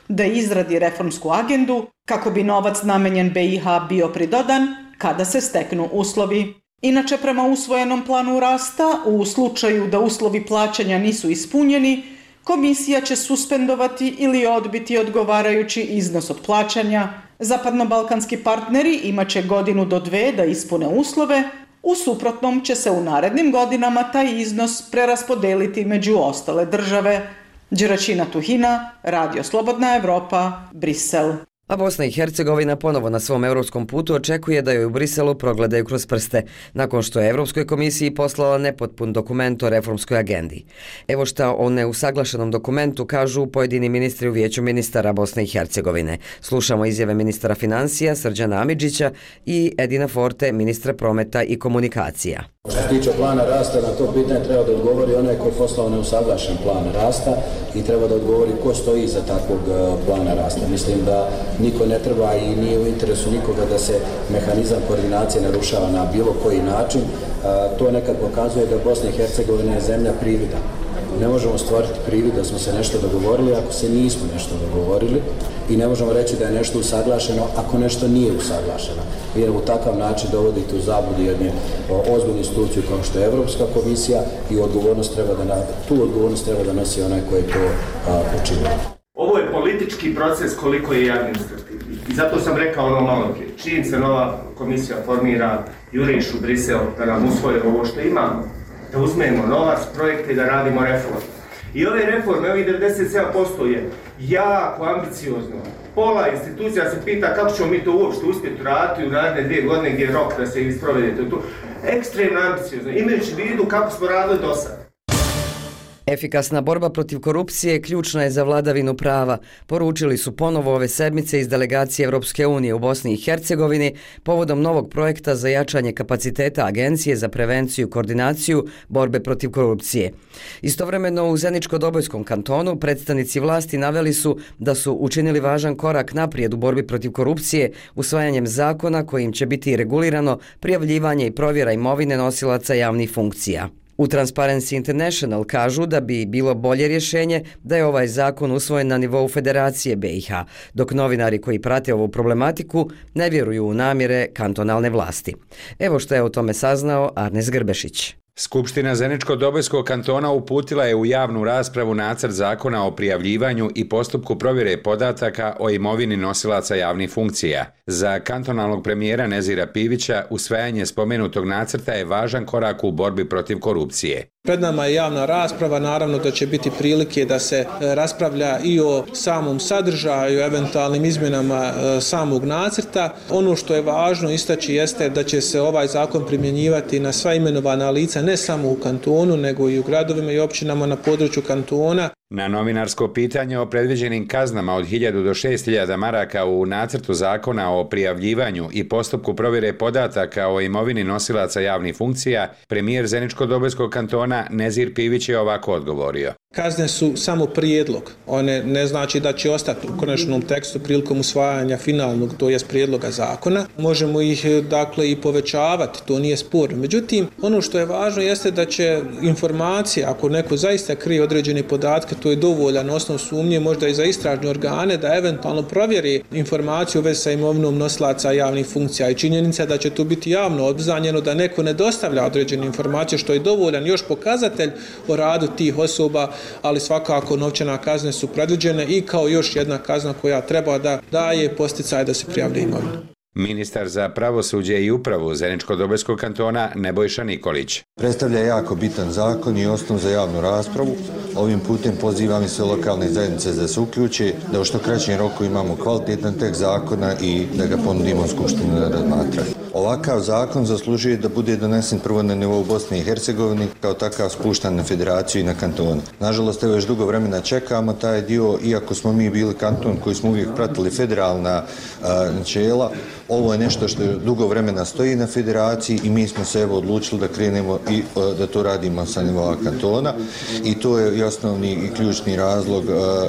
da izradi reformsku agendu kako bi novac namenjen B i H bio pridodan kada se steknu uslovi. Inače, prema usvojenom planu rasta, u slučaju da uslovi plaćanja nisu ispunjeni, komisija će suspendovati ili odbiti odgovarajući iznos od plaćanja. Zapadnobalkanski partneri imaće godinu do dve da ispune uslove, u suprotnom će se u narednim godinama taj iznos preraspodeliti među ostale države. Đeračina Tuhina, Radio Slobodna Evropa, Brisel. A Bosna i Hercegovina ponovo na svom europskom putu očekuje da joj u Briselu progledaju kroz prste, nakon što je Evropskoj komisiji poslala nepotpun dokument o reformskoj agendi. Evo šta o neusaglašenom dokumentu kažu pojedini ministri u Vijeću ministara Bosne i Hercegovine. Slušamo izjave ministra financija Srđana Amidžića i Edina Forte, ministra prometa i komunikacija. Što se tiče plana rasta, na to pitanje treba da odgovori onaj koji je poslao neusaglašen plan rasta i treba da odgovori ko stoji iza takvog plana rasta. Mislim da niko ne treba i nije u interesu nikoga da se mehanizam koordinacije narušava na bilo koji način. To nekad pokazuje da Bosna i Hercegovina je zemlja privida. Ne možemo stvoriti privid da smo se nešto dogovorili ako se nismo nešto dogovorili i ne možemo reći da je nešto usaglašeno ako nešto nije usaglašeno. Jer u takav način dovodite u zabludu jednu ozbiljnu instituciju kao što je Evropska komisija i odgovornost treba da, tu odgovornost treba da nosi onaj koji je to učinio. Ovo je politički proces koliko je i administrativni. I zato sam rekao ono malo prije. Čim se nova komisija formira, juriš u Brisel da nam usvoje ovo što imamo, da uzmemo novac, projekte i da radimo reforme. I ove reforme, ovih devedeset sedam posto je jako ambiciozno. Pola institucija se pita kako ćemo mi to uopšte uspjeti raditi u naredne dvije godine gdje je rok da se isprovedete tu. Ekstremno ambiciozno, imajući vidu kako smo radili do sada. Efikasna borba protiv korupcije ključna je za vladavinu prava, poručili su ponovo ove sedmice iz delegacije Evropske unije u Bosni i Hercegovini povodom novog projekta za jačanje kapaciteta Agencije za prevenciju i koordinaciju borbe protiv korupcije. Istovremeno u Zeničko-Dobojskom kantonu predstavnici vlasti naveli su da su učinili važan korak naprijed u borbi protiv korupcije usvajanjem zakona kojim će biti regulirano prijavljivanje i provjera imovine nosilaca javnih funkcija. U Transparency International kažu da bi bilo bolje rješenje da je ovaj zakon usvojen na nivou Federacije B i H, dok novinari koji prate ovu problematiku ne vjeruju u namjere kantonalne vlasti. Evo što je o tome saznao Arnes Grbešić. Skupština Zeničko-Dobojskog kantona uputila je u javnu raspravu nacrt zakona o prijavljivanju i postupku provjere podataka o imovini nosilaca javnih funkcija. Za kantonalnog premijera Nezira Pivića usvajanje spomenutog nacrta je važan korak u borbi protiv korupcije. Pred nama je javna rasprava, naravno da će biti prilike da se raspravlja i o samom sadržaju, eventualnim izmjenama samog nacrta. Ono što je važno istaći jeste da će se ovaj zakon primjenjivati na sva imenovana lica ne samo u kantonu, nego i u gradovima i općinama na području kantona. Na novinarsko pitanje o predviđenim kaznama od hiljadu do šest hiljada maraka u nacrtu zakona o prijavljivanju i postupku provjere podataka o imovini nosilaca javnih funkcija, premijer Zeničko-Dobojskog kantona Nezir Pivić je ovako odgovorio. Kazne su samo prijedlog. One ne znači da će ostati u konačnom tekstu prilikom usvajanja finalnog, to jest prijedloga zakona. Možemo ih dakle i povećavati, to nije sporno. Međutim, ono što je važno jeste da će informacija, ako neko zaista krije određene podatke, to je dovoljan osnov sumnje možda i za istražne organe da eventualno provjeri informaciju u vezi sa imovinom nosilaca javnih funkcija i činjenica da će tu biti javno obznanjeno da neko ne dostavlja određene informacije što je dovoljan još pokazatelj o radu tih osoba, ali svakako novčana kazne su predviđene i kao još jedna kazna koja treba da daje posticaj da se prijavlja imovina. Ministar za pravosuđe i upravu Zeničko-Dobojskog kantona Nebojša Nikolić. Predstavlja jako bitan zakon i osnov za javnu raspravu. Ovim putem pozivam i sve lokalne zajednice da se uključe, da u što kraćem roku imamo kvalitetan tekst zakona i da ga ponudimo Skupštini na razmatranje. Ovakav zakon zaslužuje da bude donesen prvo na nivou Bosne i Hercegovine, kao takav spuštan na federaciju i na kantone. Nažalost, evo još dugo vremena čekamo taj dio, iako smo mi bili kanton koji smo uvijek pratili federalna načela, Ovo je nešto što dugo vremena stoji na federaciji i mi smo se evo odlučili da krenemo i da to radimo sa nivoa kantona i to je i osnovni i ključni razlog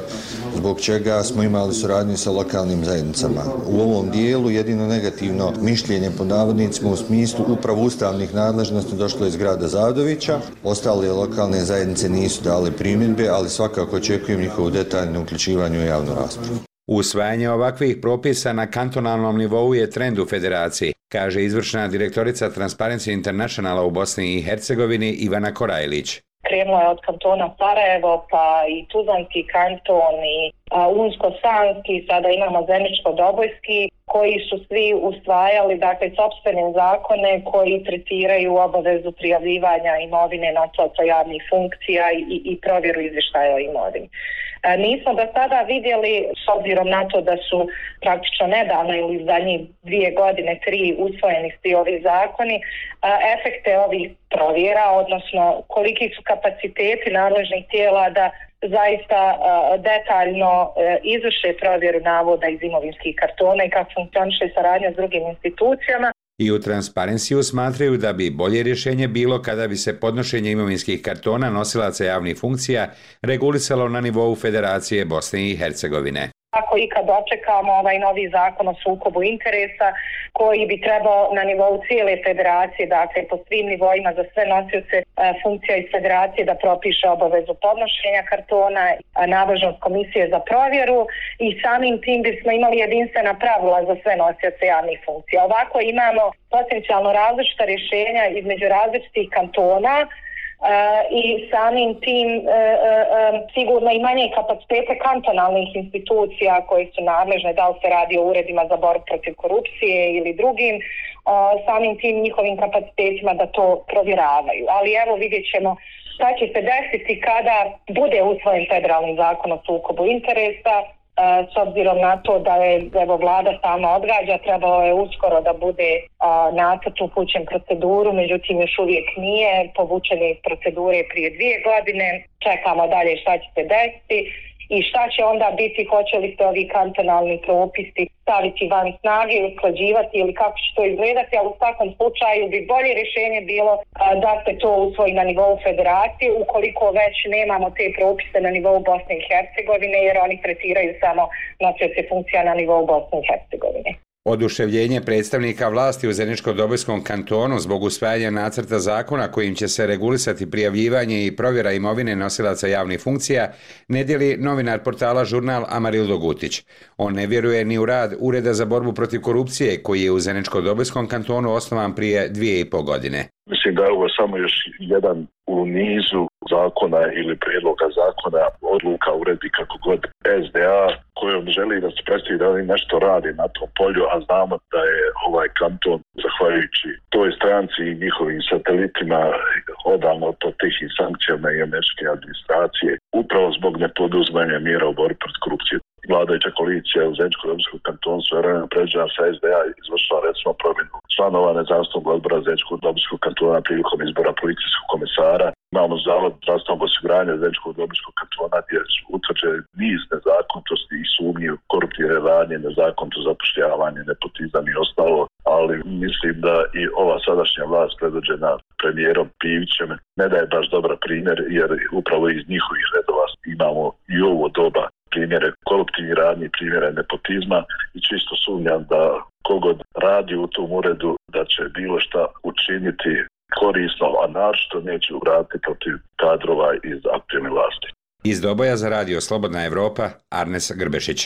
zbog čega smo imali suradnju sa lokalnim zajednicama. U ovom dijelu jedino negativno mišljenje po navodnicima u smislu upravo ustavnih nadležnosti došlo iz grada Zavdovića. Ostale lokalne zajednice nisu dale primjedbe, ali svakako očekujem njihovo detaljno uključivanje u javnu raspravu. Usvajanje ovakvih propisa na kantonalnom nivou je trend u federaciji, kaže izvršna direktorica Transparency Internationala u Bosni i Hercegovini Ivana Korajlić. Krenulo je od kantona Sarajevo, pa i Tuzlanski kanton i Unsko-Sanski, sada imamo Zeničko-Dobojski, koji su svi usvajali dakle sopstvene zakone koji tretiraju obavezu prijavljivanja imovine nosilaca javnih funkcija i, i provjeru izvještaja o imovini. Nismo do sada vidjeli, s obzirom na to da su praktično nedavno ili zadnjih dvije godine, tri usvojeni svi ovi zakoni, efekte ovih provjera, odnosno koliki su kapaciteti nadležnih tijela da zaista detaljno izvrše provjeru navoda iz imovinskih kartona i kako funkcioniše saradnja s drugim institucijama. I u Transparencyu smatraju da bi bolje rješenje bilo kada bi se podnošenje imovinskih kartona nosilaca javnih funkcija regulisalo na nivou Federacije Bosne i Hercegovine. Ako i kad očekamo ovaj novi zakon o sukobu interesa koji bi trebao na nivou cijele federacije, dakle po svim nivoima za sve nosioce e, funkcija iz federacije da propiše obavezu podnošenja kartona, nadležnost komisije za provjeru i samim tim bismo imali jedinstvena pravila za sve nosioce javnih funkcija. Ovako imamo potencijalno različita rješenja između različitih kantona, Uh, i samim tim uh, uh, sigurno i manje kapacitete kantonalnih institucija koji su nadležne, da li se radi o uredima za borbu protiv korupcije ili drugim, uh, samim tim njihovim kapacitetima da to provjeravaju. Ali evo vidjet ćemo šta će se desiti kada bude usvojen federalni zakon o sukobu interesa. S obzirom na to da je evo, vlada stalno odgađa, trebalo je uskoro da bude a, nacrt upućen proceduru, međutim još uvijek nije, povučen iz procedure prije dvije godine, čekamo dalje šta će se desiti i šta će onda biti, hoće li se ovi kantonalni propisi staviti van snage, usklađivati ili kako će to izgledati, ali u svakom slučaju bi bolje rješenje bilo a, da se to usvoji na nivou federacije, ukoliko već nemamo te propise na nivou Bosne i Hercegovine, jer oni tretiraju samo nosioce funkcija na nivou Bosne i Hercegovine. Oduševljenje predstavnika vlasti u Zeničko-Dobojskom kantonu zbog usvajanja nacrta zakona kojim će se regulisati prijavljivanje i provjera imovine nosilaca javnih funkcija ne dijeli novinar portala Žurnal Amarildo Gutić. On ne vjeruje ni u rad Ureda za borbu protiv korupcije koji je u Zeničko-Dobojskom kantonu osnovan prije dvije i pol godine. Mislim da je ovo samo još jedan u nizu zakona ili prijedloga zakona, odluka, uredbi, kako god, S D A kojom želi da se predstavi da oni nešto radi na tom polju, a znamo da je ovaj kanton, zahvaljujući toj stranci i njihovim satelitima, odavno pod tihim sankcijama i američke administracije, upravo zbog nepoduzmanja mjera u borbi protiv korupcije. Vladajuća koalicija u Zeničko-Dobojskom kantonu su vremena pređena sa S D A izvršila recimo promjenu članova nezavisnog odbora Zeničko-Dobojskog kantona prilikom izbora policijskog komisara. Imamo zavod zdravstvenog osiguranja Zeničko-Dobojskog kantona gdje su utvrđeni niz nezakonitosti i sumnji u koruptivne radnje, nezakonito zapošljavanje, nepotizam i ostalo, ali mislim da i ova sadašnja vlast predvođena premijerom Pivićem ne daje baš dobar primjer, jer upravo iz njihovih redova imamo i ovo doba primjere koruptivnih radnji, primjere nepotizma i čisto sumnjam da kogod radi u tom uredu da će bilo šta učiniti korisno, a naročito neće uraditi protiv kadrova iz aktualne vlasti. Iz Doboja za radio Slobodna Evropa, Arnes Grbešić.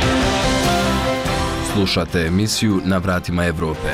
Slušate emisiju Na vratima Evrope.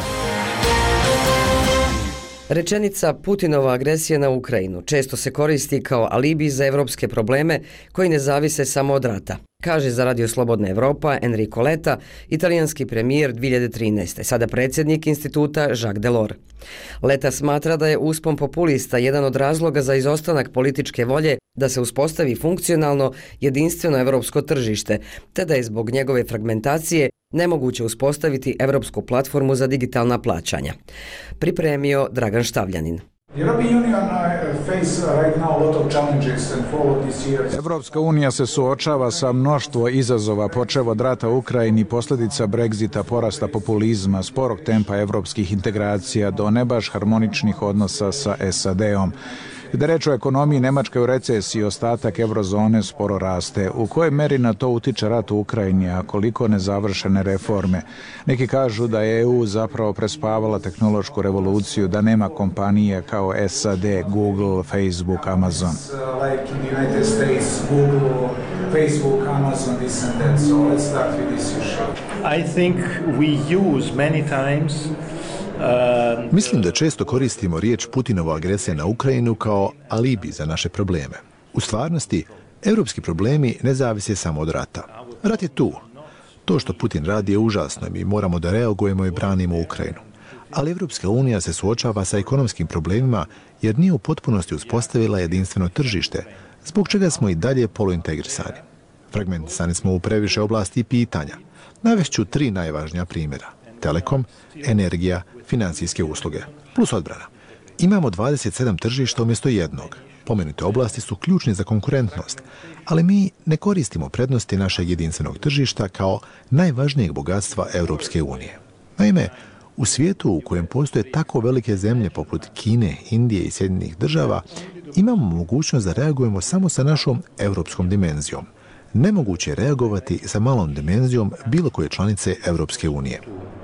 Rečenica Putinova agresija na Ukrajinu često se koristi kao alibi za evropske probleme koji ne zavise samo od rata, kaže za Radio Slobodna Evropa Enrico Letta, italijanski premijer dvije hiljade trinaeste, sada predsjednik instituta Jacques Delors. Letta smatra da je uspon populista jedan od razloga za izostanak političke volje da se uspostavi funkcionalno jedinstveno evropsko tržište, te da je zbog njegove fragmentacije nemoguće uspostaviti evropsku platformu za digitalna plaćanja. Pripremio Dragan Štavljanin. Evropska unija se suočava sa mnoštvo izazova, počev od rata u Ukrajini, posljedica Brexita, porasta populizma, sporog tempa evropskih integracija do ne baš harmoničnih odnosa sa S A D-om. Kada reč o ekonomiji, Nemačka je u recesiji, ostatak eurozone sporo raste. U kojoj meri na to utiče rat u Ukrajini, a koliko nezavršene reforme? Neki kažu da je E U zapravo prespavala tehnološku revoluciju, da nema kompanije kao S A D, Google, Facebook, Amazon. I think we use many times Mislim da često koristimo riječ Putinova agresija na Ukrajinu kao alibi za naše probleme. U stvarnosti, europski problemi ne zavise samo od rata. Rat je tu. To što Putin radi je užasno i mi moramo da reagujemo i branimo Ukrajinu. Ali Evropska unija se suočava sa ekonomskim problemima jer nije u potpunosti uspostavila jedinstveno tržište, zbog čega smo i dalje poluintegrisani. Fragmentisani smo u previše oblasti i pitanja. Navešću tri najvažnija primjera. Telekom, energija, financijske usluge, plus odbrana. Imamo dvadeset sedam tržišta umjesto jednog. Pomenute oblasti su ključne za konkurentnost, ali mi ne koristimo prednosti našeg jedinstvenog tržišta kao najvažnijeg bogatstva Europske unije. Naime, u svijetu u kojem postoje tako velike zemlje poput Kine, Indije i Sjedinjenih država, imamo mogućnost da reagujemo samo sa našom europskom dimenzijom. Nemoguće je reagovati sa malom dimenzijom bilo koje članice Europske unije.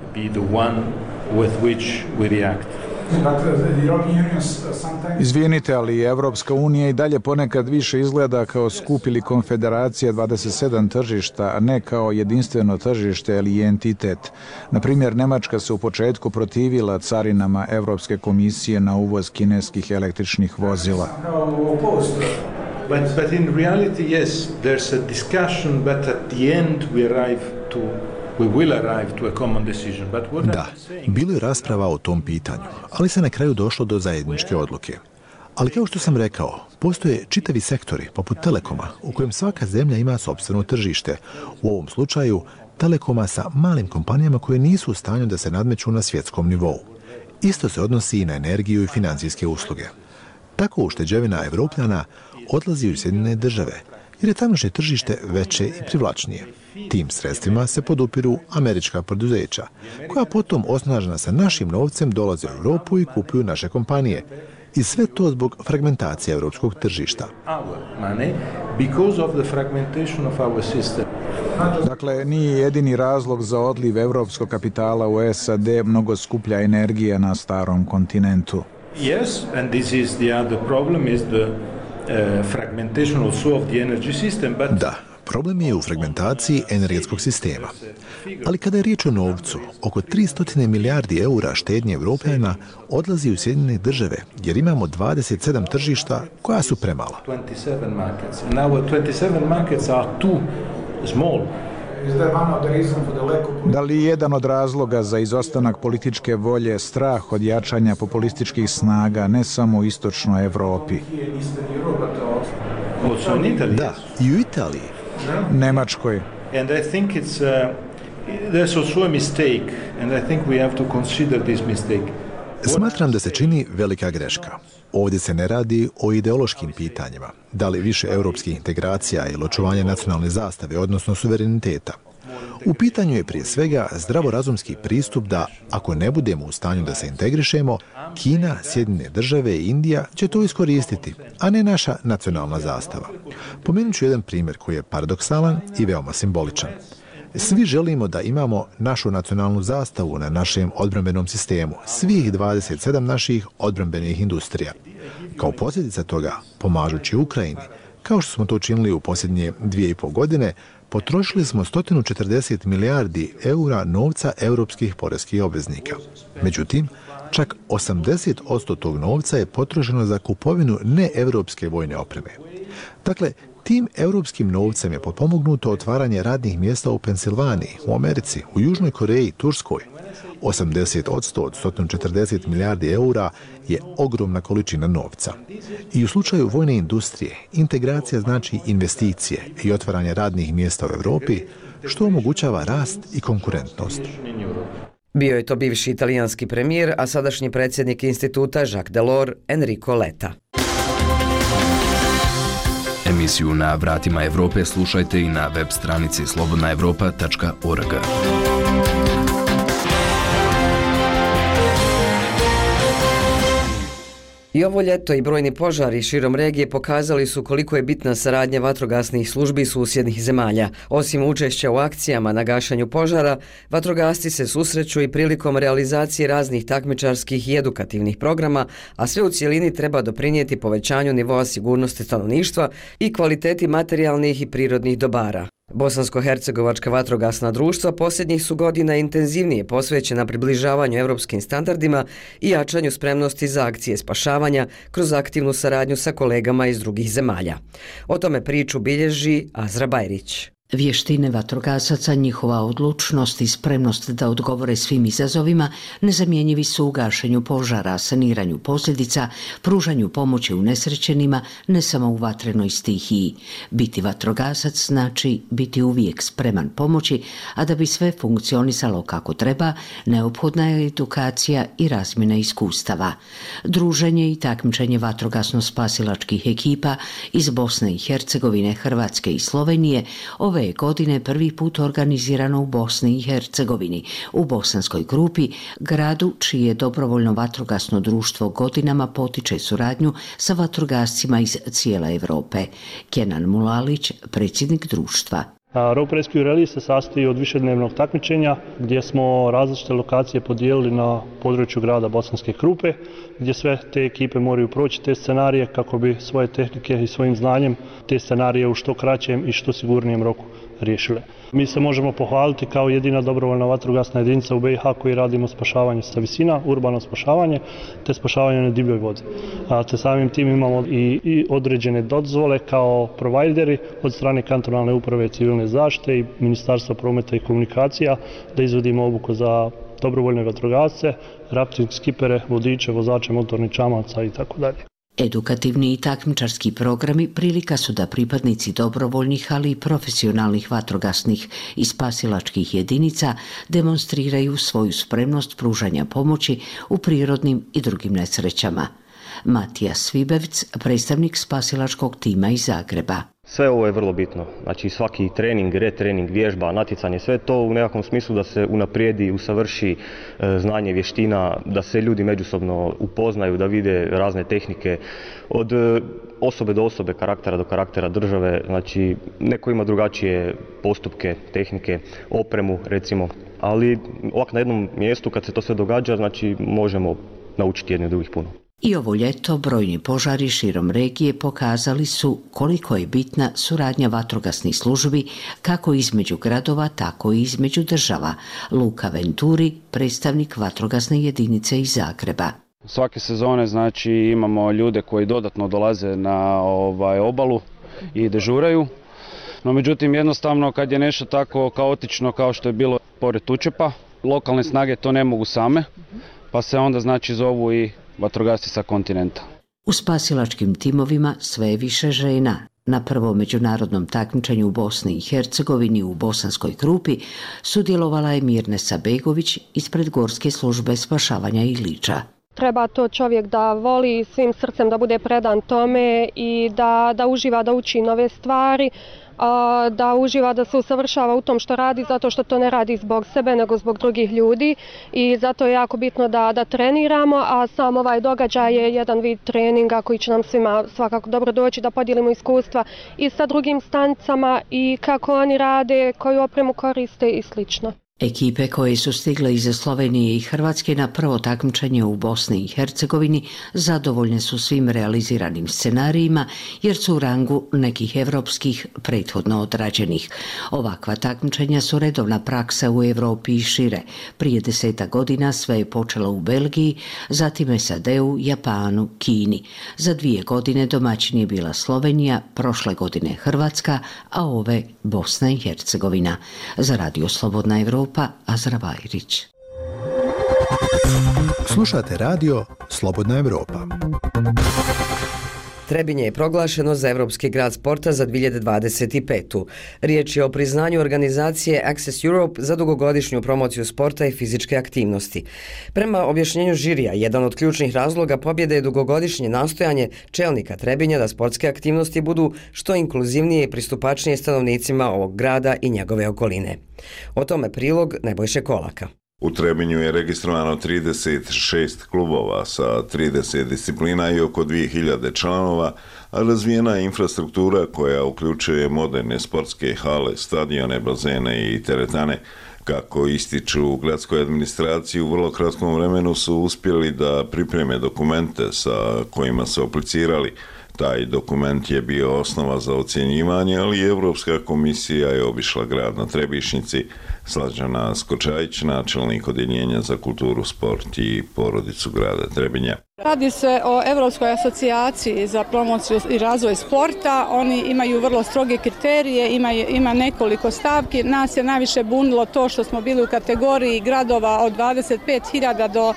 Izvinite, ali Evropska unija i dalje ponekad više izgleda kao skup ili konfederacija dvadeset sedam tržišta, a ne kao jedinstveno tržište ili entitet. Na primjer, Nemačka se u početku protivila carinama Evropske komisije na uvoz kineskih električnih vozila. But, but in reality, yes, there's a discussion, but at the end we arrive to We will arrive to a common decision. But what da, bilo je rasprava o tom pitanju, ali se na kraju došlo do zajedničke odluke. Ali kao što sam rekao, postoje čitavi sektori, poput Telekoma, u kojem svaka zemlja ima sopstveno tržište. U ovom slučaju, Telekoma sa malim kompanijama koje nisu u stanju da se nadmeću na svjetskom nivou. Isto se odnosi i na energiju i financijske usluge. Tako ušteđevina Evropljana odlazi u Sjedinjene države, jer je tamošnje tržište veće i privlačnije. Tim sredstvima se podupiru američka poduzeća, koja potom osnažena sa našim novcem dolaze u Europu i kupuju naše kompanije. I sve to zbog fragmentacije europskog tržišta. Dakle, nije jedini razlog za odliv europskog kapitala u S A D mnogo skuplja energija na starom kontinentu. Yes, and this is the other problem is the uh, fragmentation also of the energy system, but da. Problem je u fragmentaciji energetskog sistema. Ali kada je riječ o novcu, oko tristo milijardi eura štednje Evropljana odlazi u Sjedinjene države, jer imamo dvadeset sedam tržišta koja su premala. Da li je jedan od razloga za izostanak političke volje strah od jačanja populističkih snaga ne samo u istočnoj Evropi? Da, i u Italiji. Nemačkoj. And I think it's uh, there's also a mistake and I think we have to consider this mistake. Smatram da se čini velika greška. Ovdje se ne radi o ideološkim pitanjima, da li više europskih integracija ili očuvanje nacionalne zastave, odnosno suvereniteta. U pitanju je prije svega zdravorazumski pristup da, ako ne budemo u stanju da se integrišemo, Kina, Sjedinjene države i Indija će to iskoristiti, a ne naša nacionalna zastava. Pomenut ću jedan primjer koji je paradoksalan i veoma simboličan. Svi želimo da imamo našu nacionalnu zastavu na našem odbrambenom sistemu, svih dvadeset sedam naših odbrambenih industrija. Kao posljedica toga, pomažući Ukrajini, kao što smo to učinili u posljednje dvije i pol godine, potrošili smo sto četrdeset milijardi eura novca europskih poreskih obveznika. Međutim, čak osamdeset posto tog novca je potrošeno za kupovinu neevropske vojne opreme. Dakle, tim europskim novcem je potpomognuto otvaranje radnih mjesta u Pensilvaniji, u Americi, u Južnoj Koreji, Turskoj. osamdeset posto od sto četrdeset milijardi eura je ogromna količina novca. I u slučaju vojne industrije, integracija znači investicije i otvaranje radnih mjesta u Europi, što omogućava rast i konkurentnost. Bio je to bivši italijanski premijer, a sadašnji predsjednik instituta Jacques Delors Enrico Letta. Emisiju Na vratima Evrope slušajte i na web stranici slobodna evropa tačka org. I ovo ljeto i brojni požari širom regije pokazali su koliko je bitna saradnja vatrogasnih službi susjednih zemalja. Osim učešća u akcijama na gašenju požara, vatrogasci se susreću i prilikom realizacije raznih takmičarskih i edukativnih programa, a sve u cijelini treba doprinijeti povećanju nivoa sigurnosti stanovništva i kvaliteti materijalnih i prirodnih dobara. Bosansko-hercegovačka vatrogasna društva posljednjih su godina intenzivnije posvećena približavanju europskim standardima i jačanju spremnosti za akcije spašavanja kroz aktivnu saradnju sa kolegama iz drugih zemalja. O tome priču bilježi Azra Bajrić. Vještine vatrogasaca, njihova odlučnost i spremnost da odgovore svim izazovima nezamjenjivi su u gašenju požara, saniranju posljedica, pružanju pomoći unesrećenima, ne samo u vatrenoj stihiji. Biti vatrogasac znači biti uvijek spreman pomoći, a da bi sve funkcionisalo kako treba, neophodna je edukacija i razmjena iskustava. Druženje i takmičenje vatrogasno-spasilačkih ekipa iz Bosne i Hercegovine, Hrvatske i Slovenije ove je godine prvi put organizirano u Bosni i Hercegovini, u Bosanskoj Krupi, gradu čije dobrovoljno vatrogasno društvo godinama potiče suradnju sa vatrogascima iz cijele Europe. Kenan Mulalić, predsjednik društva. Rope Rescue Rally se sastoji od višednevnog takmičenja gdje smo različite lokacije podijelili na području grada Bosanske Krupe, gdje sve te ekipe moraju proći te scenarije kako bi svoje tehnike i svojim znanjem te scenarije u što kraćem i što sigurnijem roku riješile. Mi se možemo pohvaliti kao jedina dobrovoljna vatrogasna jedinica u B i H koji radimo spašavanje sa visina, urbano spašavanje te spašavanje na divljoj vodi. A te samim tim imamo i, i određene dozvole kao provajderi od strane kantonalne uprave civilne zaštite i Ministarstva prometa i komunikacija da izvodimo obuku za dobrovoljne vatrogasce, rafting skipere, vodiče, vozače motornih čamaca i tako dalje. Edukativni i takmičarski programi prilika su da pripadnici dobrovoljnih, ali i profesionalnih vatrogasnih i spasilačkih jedinica demonstriraju svoju spremnost pružanja pomoći u prirodnim i drugim nesrećama. Matija Svibevc, predstavnik spasilačkog tima iz Zagreba. Sve ovo je vrlo bitno, znači svaki trening, retrening, vježba, natjecanje, sve to u nekakvom smislu da se unaprijedi, usavrši e, znanje, vještina, da se ljudi međusobno upoznaju, da vide razne tehnike od e, osobe do osobe, karaktera do karaktera države, znači neko ima drugačije postupke, tehnike, opremu recimo, ali ovak na jednom mjestu kad se to sve događa, znači možemo naučiti jedni od drugih puno. I ovo ljeto brojni požari širom regije pokazali su koliko je bitna suradnja vatrogasnih službi kako između gradova, tako i između država. Luka Venturi, predstavnik vatrogasne jedinice iz Zagreba. Svake sezone znači imamo ljude koji dodatno dolaze na ovaj obalu i dežuraju. No međutim jednostavno kad je nešto tako kaotično kao što je bilo pored Tučepa, lokalne snage to ne mogu same, pa se onda znači zovu i vatrogasci sa kontinenta. U spasilačkim timovima sve je više žena. Na prvom međunarodnom takmičenju u Bosni i Hercegovini u Bosanskoj Krupi sudjelovala je Mirnesa Begović ispred Gorske službe spašavanja Ilića. Treba to čovjek da voli svim srcem, da bude predan tome i da, da uživa da uči nove stvari, da uživa da se usavršava u tom što radi, zato što to ne radi zbog sebe nego zbog drugih ljudi i zato je jako bitno da, da treniramo, a sam ovaj događaj je jedan vid treninga koji će nam svima svakako dobro doći, da podijelimo iskustva i sa drugim stanicama i kako oni rade, koju opremu koriste i slično. Ekipe koje su stigle iz Slovenije i Hrvatske na prvo takmičenje u Bosni i Hercegovini zadovoljne su svim realiziranim scenarijima jer su u rangu nekih evropskih prethodno odrađenih. Ovakva takmičenja su redovna praksa u Europi i šire. Prije deseta godina sve je počelo u Belgiji, zatim S A D-u, Japanu, Kini. Za dvije godine domaćin je bila Slovenija, prošle godine Hrvatska, a ove Bosna i Hercegovina. Za Radio Slobodna Evropa, Azra Bajrić. Slušate radio Slobodna Evropa. Trebinje je proglašeno za Evropski grad sporta za dvije hiljade dvadeset petu. Riječ je o priznanju organizacije Access Europe za dugogodišnju promociju sporta i fizičke aktivnosti. Prema objašnjenju žirija, jedan od ključnih razloga pobjede je dugogodišnje nastojanje čelnika Trebinja da sportske aktivnosti budu što inkluzivnije i pristupačnije stanovnicima ovog grada i njegove okoline. O tome prilog Nebojše Kolaka. U Trebinju je registrovano trideset šest klubova sa trideset disciplina i oko dvije hiljade članova, a razvijena je infrastruktura koja uključuje moderne sportske hale, stadione, bazene i teretane. Kako ističu u gradskoj administraciji, u vrlo kratkom vremenu su uspjeli da pripreme dokumente sa kojima su aplicirali. Taj dokument je bio osnova za ocjenjivanje, ali Evropska komisija je obišla grad na Trebišnjici. Slađana Skočajić, načelnik Odjeljenja za kulturu, sport i porodicu grada Trebinja. Radi se o Evropskoj asocijaciji za promociju i razvoj sporta. Oni imaju vrlo stroge kriterije, ima, ima nekoliko stavki. Nas je najviše bunilo to što smo bili u kategoriji gradova od dvadeset pet hiljada do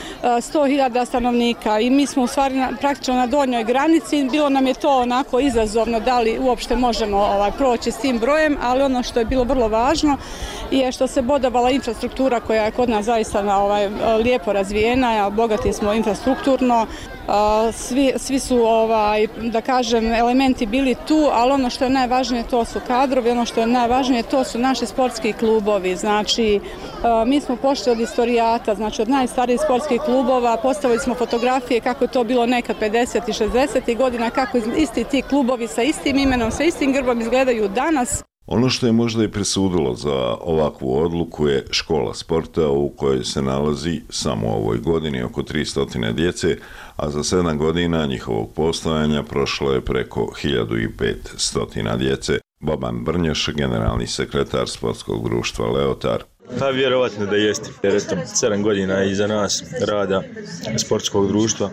sto hiljada stanovnika i mi smo u stvari na, praktično na donjoj granici. Bilo nam je to onako izazovno da li uopšte možemo ovaj, proći s tim brojem, ali ono što je bilo vrlo važno je što se bodovala infrastruktura koja je kod nas zaista na, ovaj, lijepo razvijena, bogati smo infrastrukturno. Svi, svi su, ovaj, da kažem, elementi bili tu, ali ono što je najvažnije to su kadrovi, ono što je najvažnije to su naši sportski klubovi. Znači, mi smo pošli od istorijata, znači od najstarijih sportskih klubova, postavili smo fotografije kako je to bilo nekad pedeset i šezdeset godina, kako isti ti klubovi sa istim imenom, sa istim grbom izgledaju danas. Ono što je možda i presudilo za ovakvu odluku je škola sporta u kojoj se nalazi samo u ovoj godini oko tristo djece, a za sedam godina njihovog postojanja prošlo je preko hiljadu petsto djece. Boban Brnjaš, generalni sekretar sportskog društva Leotar. Pa vjerovatno da jeste, jer eto, sedam godina iza nas rada sportskog društva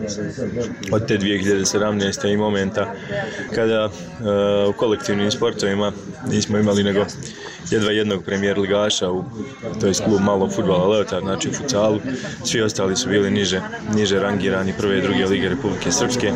od te dvije hiljade sedamnaeste. i momenta kada uh, u kolektivnim sportovima nismo imali nego jedva jednog premijer ligaša, u, to je klub malog fudbala Leotar, znači u futsalu. Svi ostali su bili niže, niže rangirani prve i druge lige Republike Srpske.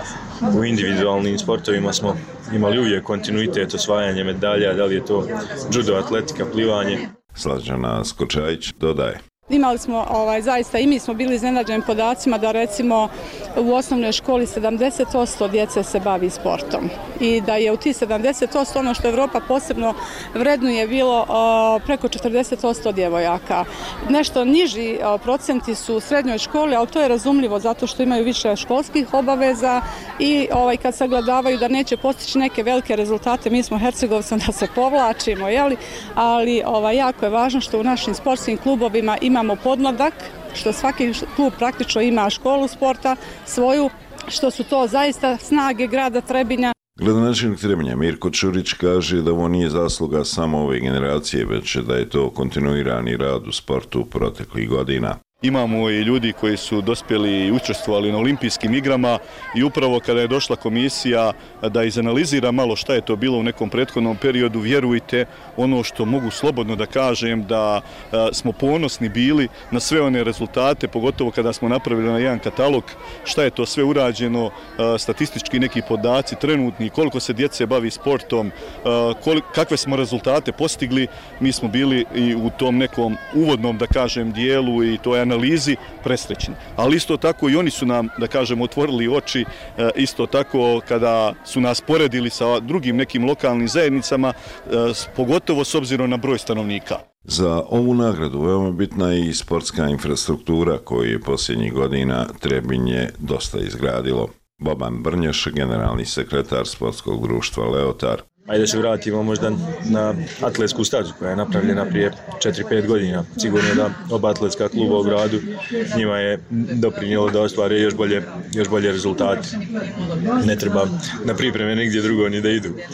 U individualnim sportovima smo imali uvijek kontinuitet osvajanja medalja, da li je to judo, atletika, plivanje. Slađana Skočajić dodaje. Imali smo, ovaj, zaista i mi smo bili iznenađeni podacima da recimo u osnovnoj školi sedamdeset posto djece se bavi sportom i da je u tih sedamdeset posto ono što Evropa posebno vrednuje bilo o, preko četrdeset posto djevojaka. Nešto niži o, procenti su u srednjoj školi, ali to je razumljivo zato što imaju više školskih obaveza i ovaj, kad sagledavaju da neće postići neke velike rezultate, mi smo Hercegovcom da se povlačimo, jeli? Ali ovaj, jako je važno što u našim sportskim klubovima ima imamo podmladak, što svaki klub praktično ima školu sporta svoju, što su to zaista snage grada Trebinja. Gradonačelnik Trebinja Mirko Čurić kaže da ovo nije zasluga samo ove generacije, već da je to kontinuirani rad u sportu proteklih godina. Imamo i ljudi koji su dospjeli i učestvovali na olimpijskim igrama i upravo kada je došla komisija da izanalizira malo šta je to bilo u nekom prethodnom periodu, vjerujte, ono što mogu slobodno da kažem da smo ponosni bili na sve one rezultate, pogotovo kada smo napravili na jedan katalog šta je to sve urađeno, statistički neki podaci trenutni, koliko se djece bavi sportom, kakve smo rezultate postigli, mi smo bili i u tom nekom uvodnom, da kažem, dijelu i to je analizi presrećni. Ali isto tako i oni su nam, da kažem, otvorili oči, isto tako kada su nas poredili sa drugim nekim lokalnim zajednicama, pogotovo s obzirom na broj stanovnika. Za ovu nagradu veoma bitna je i sportska infrastruktura koju je posljednjih godina Trebinje dosta izgradilo. Boban Brnjaš, generalni sekretar sportskog društva Leotar. Ajde da se vratimo možda na atletsku stazu koja je napravljena prije četiri pet godina. Sigurno da oba atletska kluba u gradu njima je doprinijelo da ostvare još bolje, još bolje rezultate. Ne treba na pripreme nigdje drugo ni da idu. E,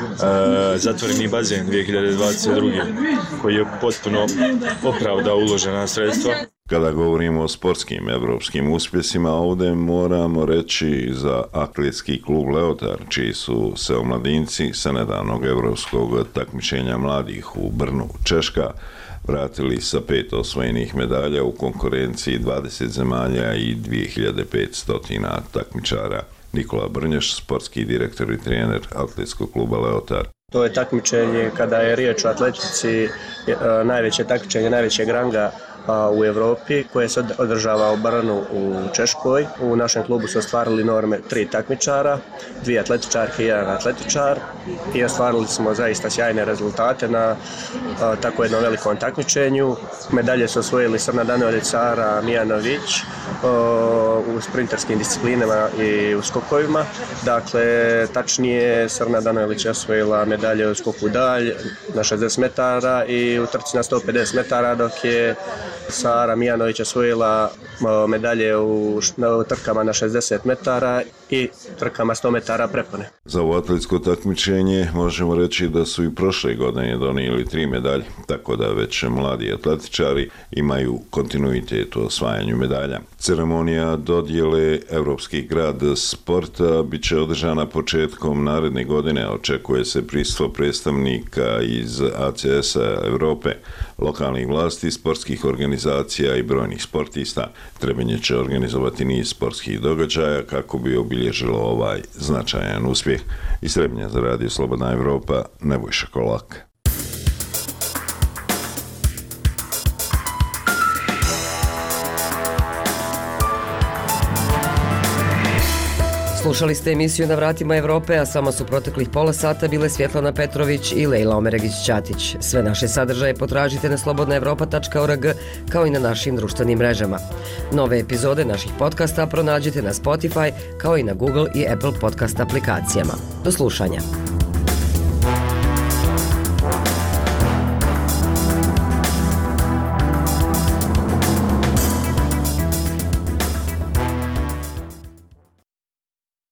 zatvoreni bazen dvije hiljade dvadeset druge. koji je potpuno opravdao uložena sredstva. Kada govorimo o sportskim evropskim uspjesima, ovdje moramo reći za atletski klub Leotar, čiji su se omladinci sa nedavnog evropskog takmičenja mladih u Brnu, Češka, vratili sa pet osvojenih medalja u konkurenciji dvadeset zemalja i dvije hiljade petsto takmičara. Nikola Brnjaš, sportski direktor i trener atletskog kluba Leotar. To je takmičenje, kada je riječ o atletici, najveće takmičenje, najvećeg ranga u Evropi, koje se održava u Brnu u Češkoj. U našem klubu su ostvarili norme tri takmičara, dvije atletičarke i jedan atletičar i ostvarili smo zaista sjajne rezultate na a, tako jednom velikom takmičenju. Medalje su osvojili Srna Danojlić, Sara Mijanović a, u sprinterskim disciplinama i u skokovima. Dakle, tačnije Srna Danojlić je osvojila medalje u skoku dalj na šezdeset metara i u trci na sto pedeset metara, dok je Sara Mijanović osvojila medalje u, u trkama na šezdeset metara i trkama sto metara prepone. Za ovo atletsko takmičenje možemo reći da su i prošle godine donijeli tri medalje, tako da već mladi atletičari imaju kontinuitet u osvajanju medalja. Ceremonija dodjele Evropski grad sporta bit će održana početkom naredne godine. Očekuje se prisustvo predstavnika iz A C S-a Europe, lokalnih vlasti, sportskih organizacija i brojnih sportista. Trebinje će organizovati niz sportskih događaja kako bi obilježilo ovaj značajan uspjeh. Iz Trebinja za Radio Slobodna Evropa, Nebojša Kolak. Slušali ste emisiju Na vratima Evrope, a samo su proteklih pola sata bile Svjetlana Petrović i Lejla Omeregić-Ćatić. Sve naše sadržaje potražite na slobodna evropa tačka org kao i na našim društvenim mrežama. Nove epizode naših podcasta pronađite na Spotify kao i na Google i Apple podcast aplikacijama. Do slušanja.